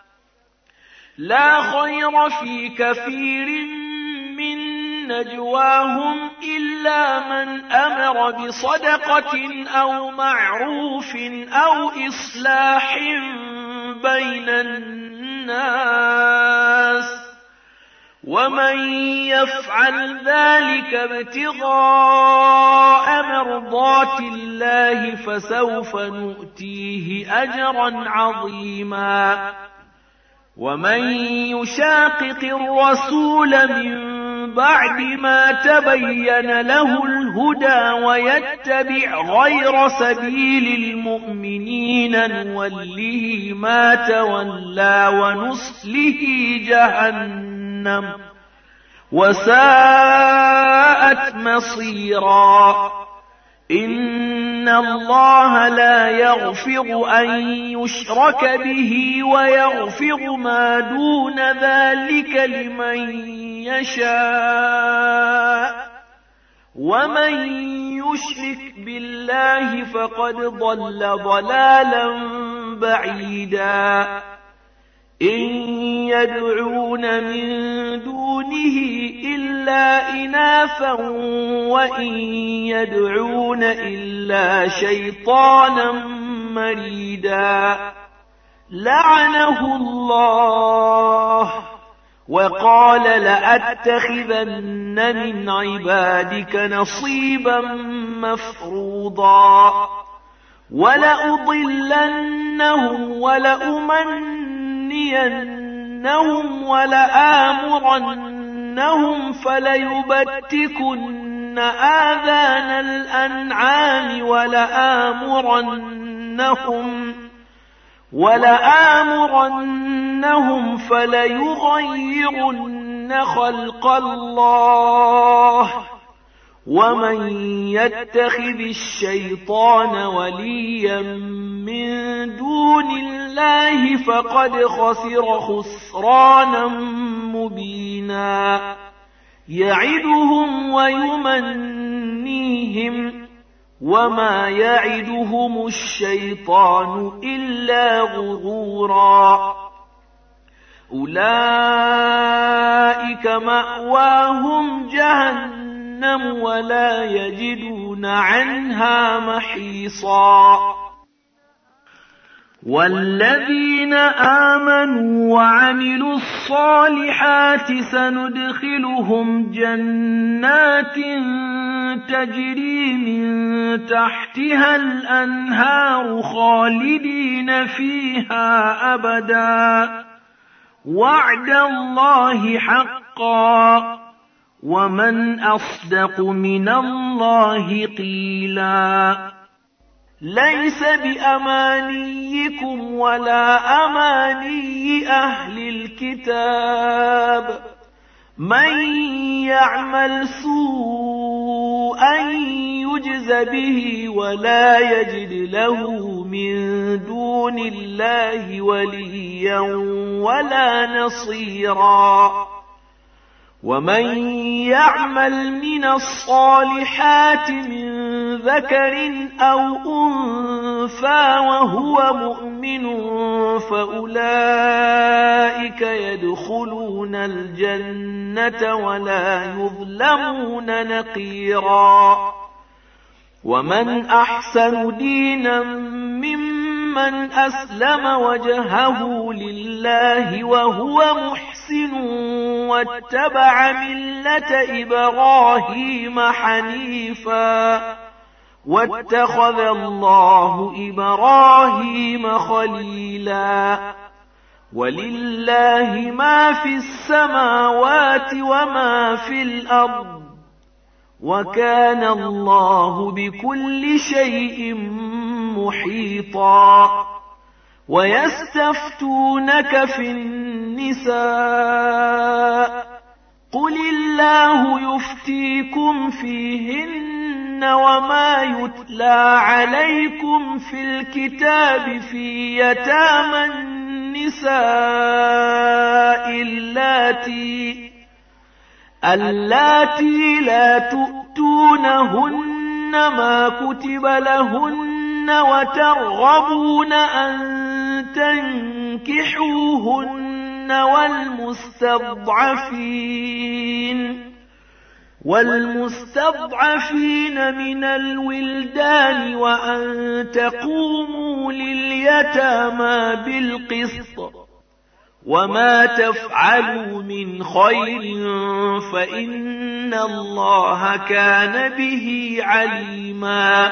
لا خير في كثير من نجواهم إلا من أمر بصدقة أو معروف أو إصلاح بين الناس ومن يفعل ذلك ابتغاء مرضات الله فسوف نؤتيه أجرا عظيما ومن يشاقق الرسول من بعد ما تبين له الهدى ويتبع غير سبيل المؤمنين نوله ما تولى ونصله جهنم وساءت مصيرا إن الله لا يغفر أن يشرك به ويغفر ما دون ذلك لمن يشاء ومن يشرك بالله فقد ضل ضلالا بعيدا إن يدعون من دونه إلا إناثا وإن يدعون إلا شيطانا مريدا لعنه الله وقال لأتخذن من عبادك نصيبا مفروضا ولأضلنهم ولأمنينهم ولآمرنهم فليبتكن آذان الأنعام ولآمرنهم ولآمرنهم فليغيرن خلق الله ومن يتخذ الشيطان وليا من دون الله فقد خسر خسرانا مبينا يعدهم ويمنيهم وما يعدهم الشيطان إلا غرورا أولئك مأواهم جهنم ولا يجدون عنها محيصا والذين آمنوا وعملوا الصالحات سندخلهم جنات تجري من تحتها الأنهار خالدين فيها أبدا وعد الله حقا ومن أصدق من الله قيلا ليس بأمانيكم ولا أماني أهل الكتاب من يعمل سوءا يجز به ولا يجد له من دون الله وليا ولا نصيرا ومن يعمل من الصالحات من ذكر أو أنثى وهو مؤمن فأولئك يدخلون الجنة ولا يظلمون نقيرا ومن أحسن دينا ممن أسلم وجهه لله وهو محسن واتبع ملة إبراهيم حنيفا واتخذ الله إبراهيم خليلا ولله ما في السماوات وما في الأرض وكان الله بكل شيء محيطا ويستفتونك في النساء قل الله يفتيكم فيهن وما يتلى عليكم في الكتاب في يتامى النساء اللاتي اللاتي لا تؤتونهن ما كتب لهن وترغبون أن تنكحوهن والمستضعفين والمستضعفين من الولدان وأن تقوموا لليتامى بالقسط وما تفعلوا من خير فإن الله كان به عليما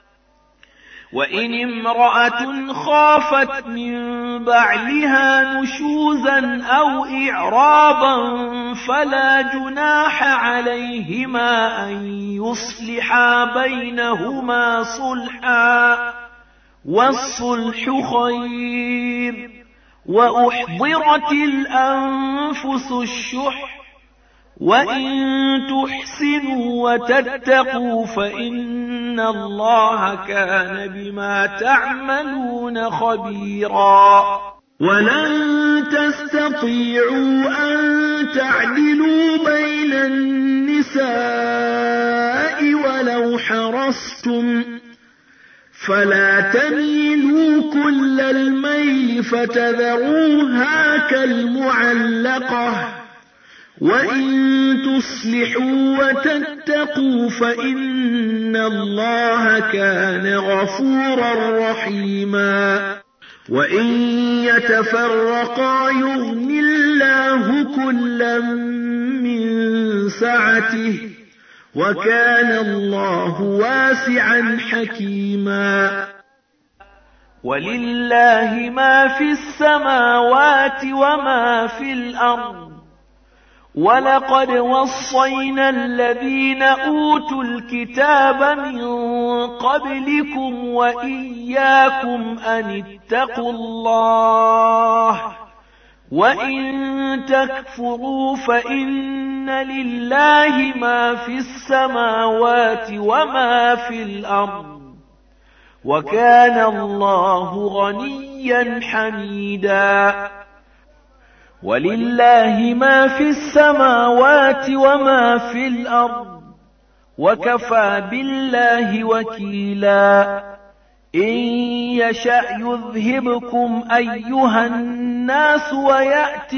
وإن امرأة خافت من بعلها نشوزا أو إعراضا فلا جناح عليهما أن يصلحا بينهما صلحا والصلح خير وأحضرت الأنفس الشح وإن تحسنوا وتتقوا فإن الله كان بما تعملون خبيرا ولن تستطيعوا أن تعدلوا بين النساء ولو حرصتم فلا تميلوا كل الميل فتذروها كالمعلقة وإن تصلحوا وتتقوا فإن الله كان غفورا رحيما وإن يتفرقا يغن الله كلا من سعته وكان الله واسعا حكيما ولله ما في السماوات وما في الأرض ولقد وصينا الذين أوتوا الكتاب من قبلكم وإياكم أن اتقوا الله وإن تكفروا فإن لله ما في السماوات وما في الأرض وكان الله غنيا حميدا ولله ما في السماوات وما في الأرض وكفى بالله وكيلا إن يشأ يذهبكم أيها الناس ويأت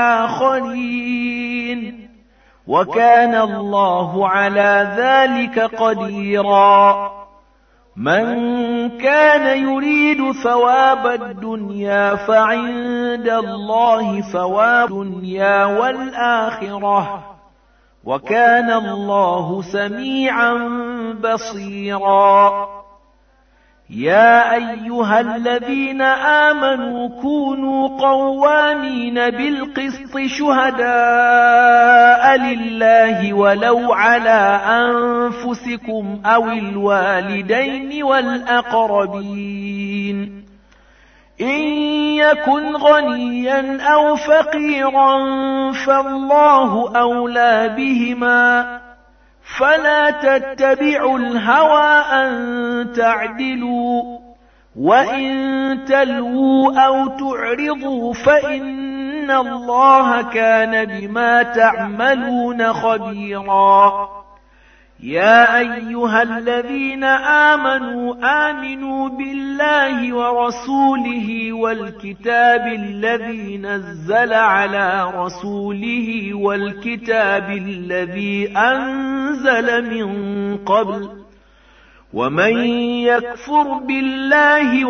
بآخرين وكان الله على ذلك قديرا من كان يريد ثواب الدنيا فعند الله ثواب الدنيا والآخرة وكان الله سميعا بصيرا يا أيها الذين آمنوا كونوا قوامين بالقسط شهداء لله ولو على أنفسكم أو الوالدين والأقربين إن يكن غنيا أو فقيرا فالله أولى بهما فلا تتبعوا الهوى أن تعدلوا وإن تلووا أو تعرضوا فإن الله كان بما تعملون خبيرا يا أيها الذين آمنوا آمنوا بالله ورسوله والكتاب الذي نزل على رسوله والكتاب الذي أنزل من قبل ومن يكفر بالله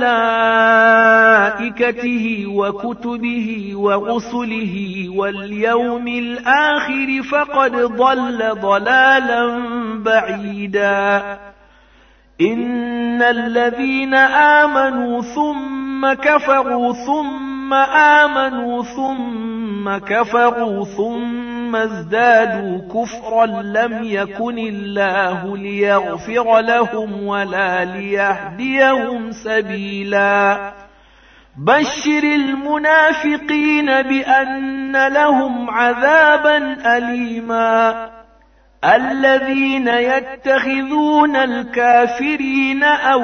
وملائكته وكتبه ورسله واليوم الآخر فقد ضل ضلالا بعيدا إن الذين آمنوا ثم كفروا ثم آمنوا ثم كفروا ثم ازدادوا كفرا لم يكن الله ليغفر لهم ولا ليهديهم سبيلا بشر المنافقين بأن لهم عذابا أليما الذين يتخذون الكافرين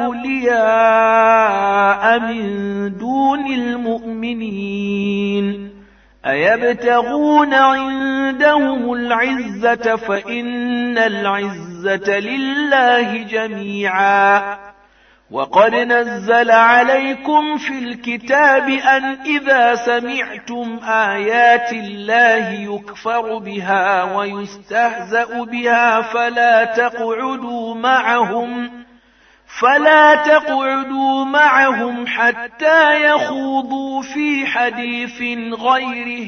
أولياء من دون المؤمنين أيبتغون عندهم العزة فإن العزة لله جميعا وقد نزل عليكم في الكتاب أن إذا سمعتم آيات الله يكفر بها ويستهزأ بها فلا تقعدوا معهم فلا تقعدوا معهم حتى يخوضوا في حديث غيره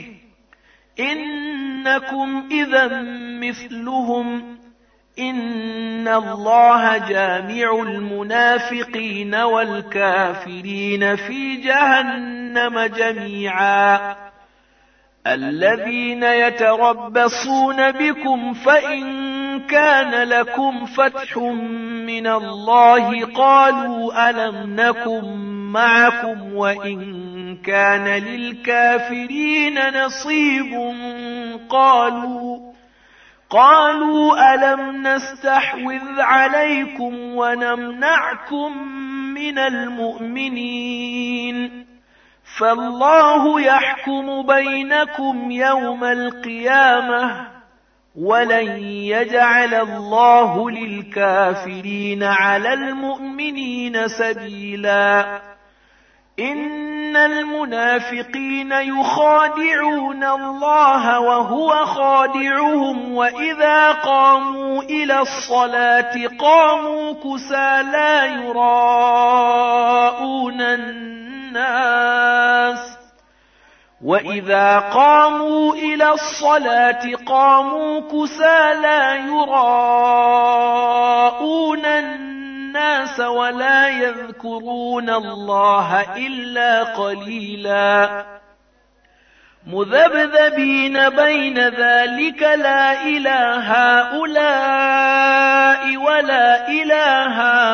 إنكم إذا مثلهم إن الله جامع المنافقين والكافرين في جهنم جميعا الذين يتربصون بكم فإن كان لكم فتح من الله قالوا ألم نكن معكم وإن كان للكافرين نصيب قالوا قالوا ألم نستحوذ عليكم ونمنعكم من المؤمنين فالله يحكم بينكم يوم القيامة ولن يجعل الله للكافرين على المؤمنين سبيلا إن المنافقين يخادعون الله وهو خادعهم وإذا قاموا إلى الصلاة قاموا كسالى يراءون الناس وإذا قاموا إلى الصلاة قاموا كسالى يراءون الناس ولا يذكرون الله إلا قليلا مذبذبين بين ذلك لا إلى هؤلاء ولا إلى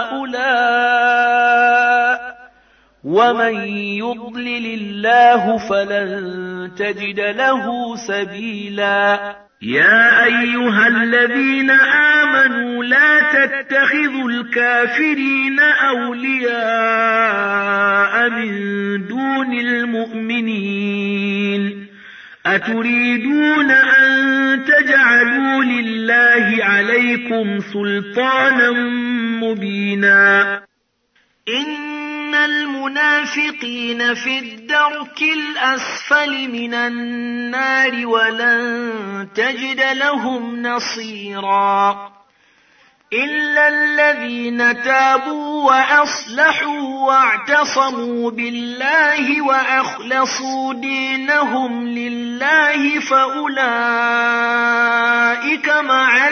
هؤلاء ومن يضلل الله فلن تجد له سبيلا يا أيها الذين آمنوا لا تتخذوا الكافرين أولياء من دون المؤمنين أتريدون أن تجعلوا لله عليكم سلطانا مبينا إن المنافقين في الدرك الأسفل من النار ولن تجد لهم نصيرا إلا الذين تابوا وأصلحوا واعتصموا بالله وأخلصوا دينهم لله فأولئك مع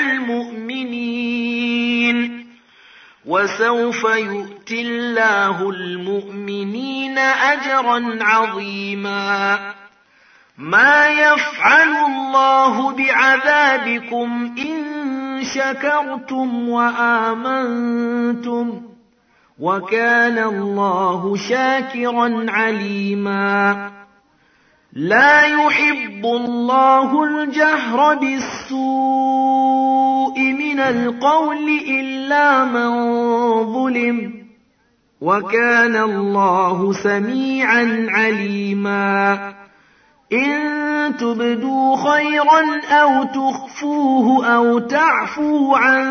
المؤمنين وسوف يؤتي الله المؤمنين أجرا عظيما ما يفعل الله بعذابكم إن شكرتم وآمنتم وكان الله شاكرا عليما لا يحب الله الجهر بالسوء من القول إلا من ظلم وكان الله سميعا عليما إن تبدوا خيرا أو تخفوه أو تعفوا عن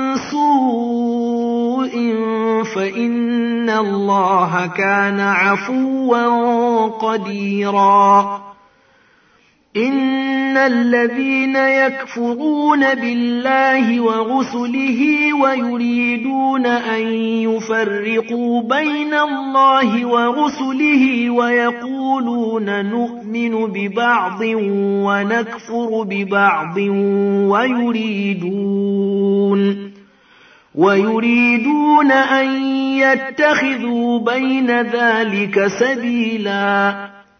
سوء فإن الله كان عفوا قديرا إن الذين يكفرون بالله ورسله ويريدون أن يفرقوا بين الله ورسله ويقولون نؤمن ببعض ونكفر ببعض ويريدون ويريدون أن يتخذوا بين ذلك سبيلا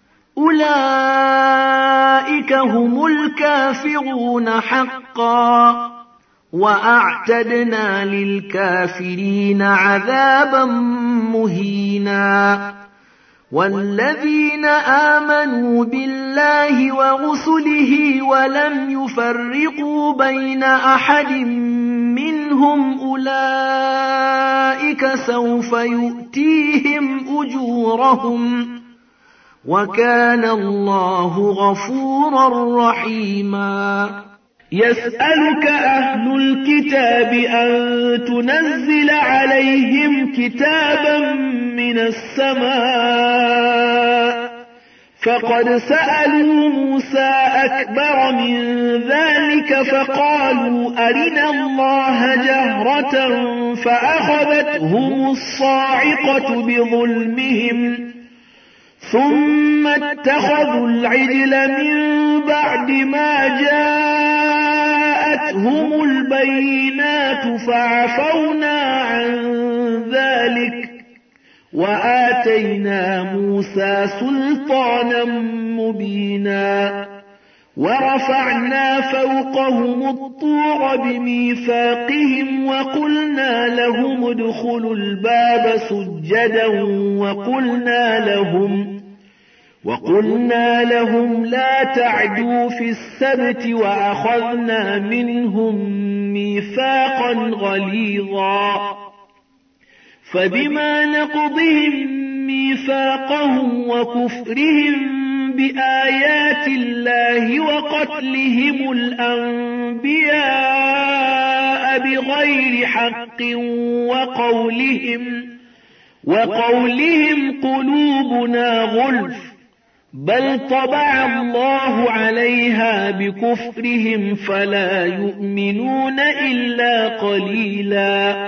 أولئك هم الكافرون حقا وأعتدنا للكافرين عذابا مهينا والذين آمنوا بالله ورسله ولم يفرقوا بين أحد منهم أولئك سوف يؤتيهم أجورهم وكان الله غفورا رحيما يسألك أهل الكتاب أن تنزل عليهم كتابا من السماء فقد سألوا موسى أكبر من ذلك فقالوا أرنا الله جهرة فأخذتهم الصاعقة بظلمهم ثم اتخذوا العجل من بعد ما جاءتهم البينات فعفونا عن ذلك وآتينا موسى سلطانا مبينا ورفعنا فوقهم الطور بميثاقهم وقلنا لهم ادخلوا الباب سجدا وقلنا لهم وقلنا لهم لا تعدوا في السبت وأخذنا منهم ميثاقا غليظا فبما نقضهم ميثاقهم وكفرهم بآيات الله وقتلهم الأنبياء بغير حق وقولهم وقولهم قلوبنا غلف بل طبع الله عليها بكفرهم فلا يؤمنون إلا قليلا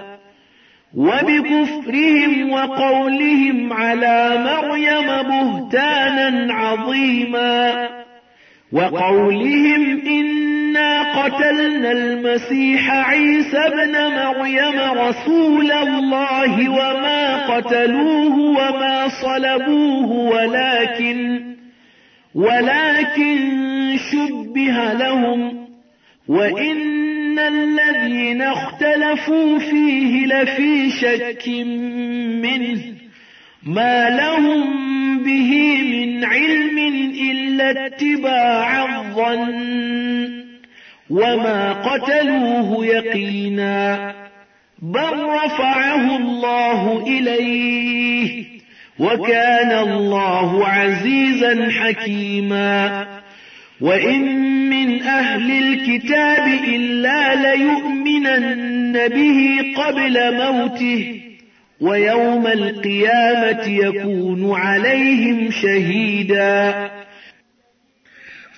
وبكفرهم وقولهم على مريم بهتانا عظيما وقولهم إنا قتلنا المسيح عيسى ابن مريم رسول الله وما قتلوه وما صلبوه ولكن ولكن شبه لهم وإن الذين اختلفوا فيه لفي شك منه ما لهم به من علم إلا اتباع الظن وما قتلوه يقينا بل رفعه الله إليه وكان الله عزيزا حكيما وإن من أهل الكتاب إلا ليؤمنن به قبل موته ويوم القيامة يكون عليهم شهيدا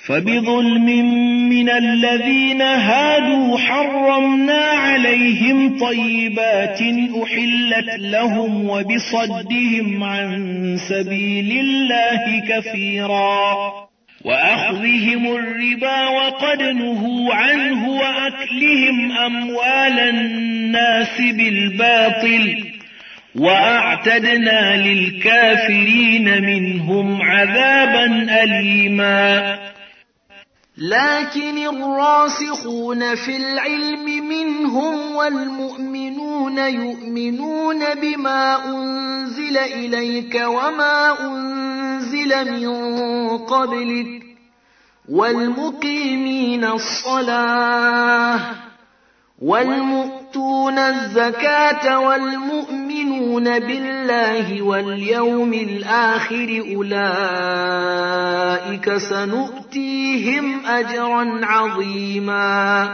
فبظلم من الذين هادوا حرمنا عليهم طيبات أحلت لهم وبصدهم عن سبيل الله كثيرا وأخذهم الربا وقد نهوا عنه وأكلهم أموال الناس بالباطل وأعتدنا للكافرين منهم عذابا أليما. لكن الراسخون في العلم منهم والمؤمنون يؤمنون بما أنزل إليك وما أنزل من قبلك والمقيمين الصلاة والمؤتون الزكاة والمؤمنون بالله واليوم الآخر أولئك سنؤتيهم أجرا عظيما.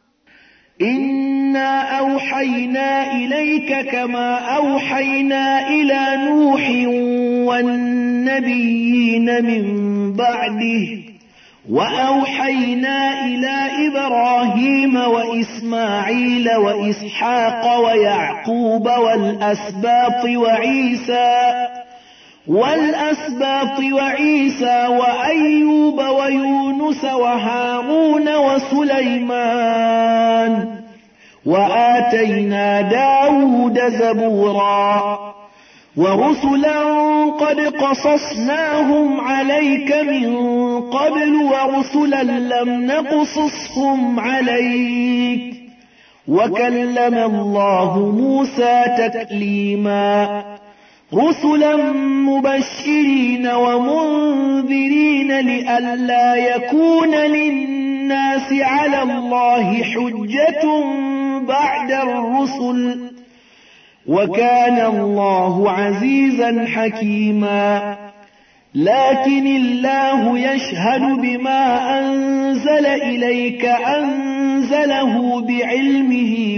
إنا أوحينا إليك كما أوحينا إلى نوح والنبيين من بعده وأوحينا إلى إبراهيم وإسماعيل وإسحاق ويعقوب والأسباط وعيسى والأسباط وعيسى وأيوب ويونس وهارون وسليمان وآتينا داود زبورا ورسلا قد قصصناهم عليك من قبل ورسلا لم نقصصهم عليك وكلم الله موسى تكليما. رسلا مبشرين ومنذرين لئلا يكون للناس على الله حجة بعد الرسل وكان الله عزيزا حكيما. لكن الله يشهد بما أنزل إليك أنزله بعلمه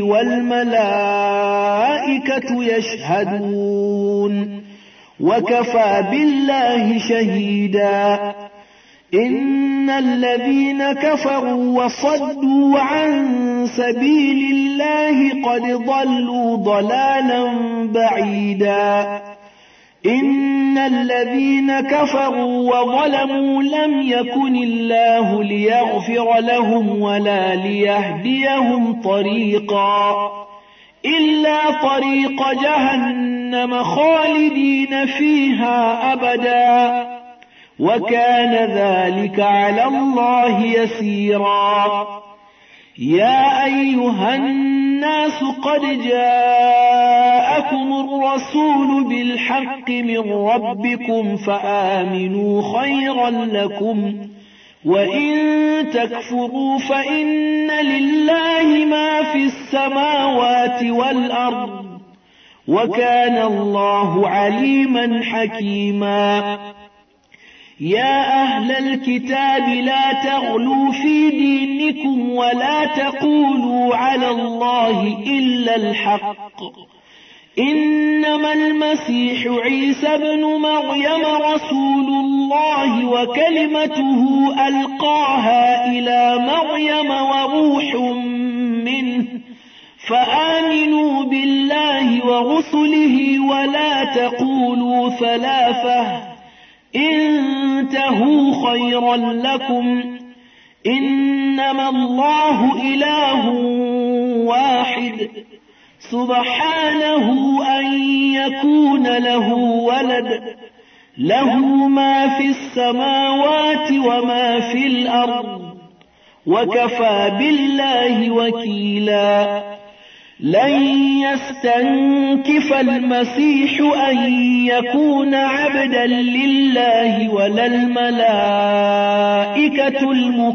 والملائكة يشهدون وكفى بالله شهيدا. إن الذين كفروا وصدوا عن سبيل الله قد ضلوا ضلالا بعيدا. إن الذين كفروا وظلموا لم يكن الله ليغفر لهم ولا ليهديهم طريقا إلا طريق جهنم خالدين فيها أبدا وكان ذلك على الله يسيرا. يا أيها الناس قد جاءكم الرسول بالحق من ربكم فآمنوا خيرا لكم وإن تكفروا فإن لله ما في السماوات والأرض وكان الله عليما حكيما. يا أهل الكتاب لا تغلوا في دينكم ولا تقولوا على الله إلا الحق إنما المسيح عيسى بن مريم رسول الله وكلمته ألقاها إلى مريم وروح منه فآمنوا بالله ورسله ولا تقولوا ثلاثة انتهوا خيرا لكم إنما الله إله واحد سبحانه أن يكون له ولد له ما في السماوات وما في الأرض وكفى بالله وكيلا. لن يستنكف المسيح أن يكون عبدا لله ولا الملائكة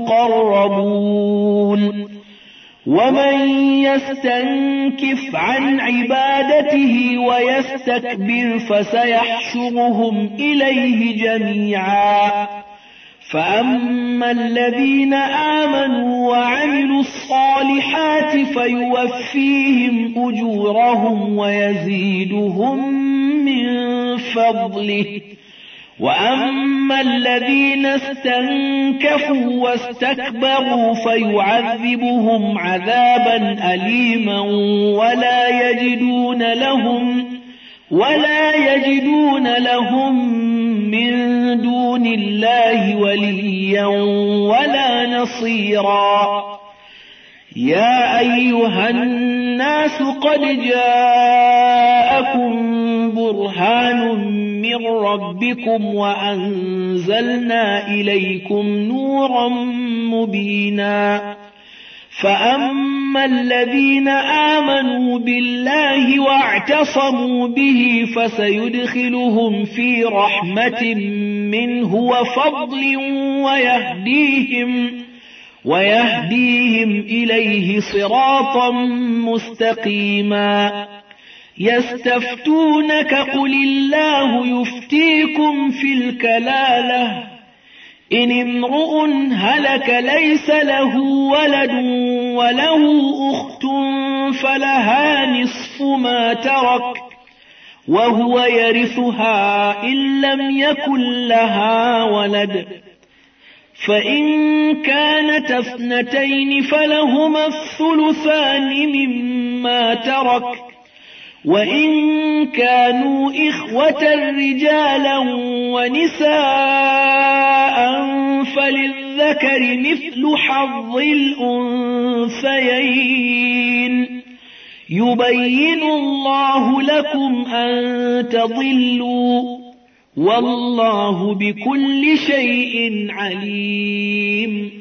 المقربون ومن يستنكف عن عبادته ويستكبر فسيحشرهم إليه جميعا. فأما الذين آمنوا وعملوا الصالحات فيوفيهم أجورهم ويزيدهم من فضله وأما الذين استنكفوا واستكبروا فيعذبهم عذابا أليما ولا يجدون لهم ولا يجدون لهم من دون الله وليا ولا نصيرا يا أيها الناس قد جاءكم برهان من ربكم وأنزلنا إليكم نورا مبينا فأما الذين آمنوا بالله واعتصموا به فسيدخلهم في رحمة منه وفضل ويهديهم ويهديهم إليه صراطا مستقيما يستفتونك قل الله يفتيكم في الكلالة إن امرؤ هلك ليس له ولد وله أخت فلها نصف ما ترك وهو يرثها إن لم يكن لها ولد فإن كانت اثنتين فلهما الثلثان مما ترك وإن كانوا إخوة رجالا ونساء فللذكر مثل حظ الأنثيين يبين الله لكم أن تضلوا والله بكل شيء عليم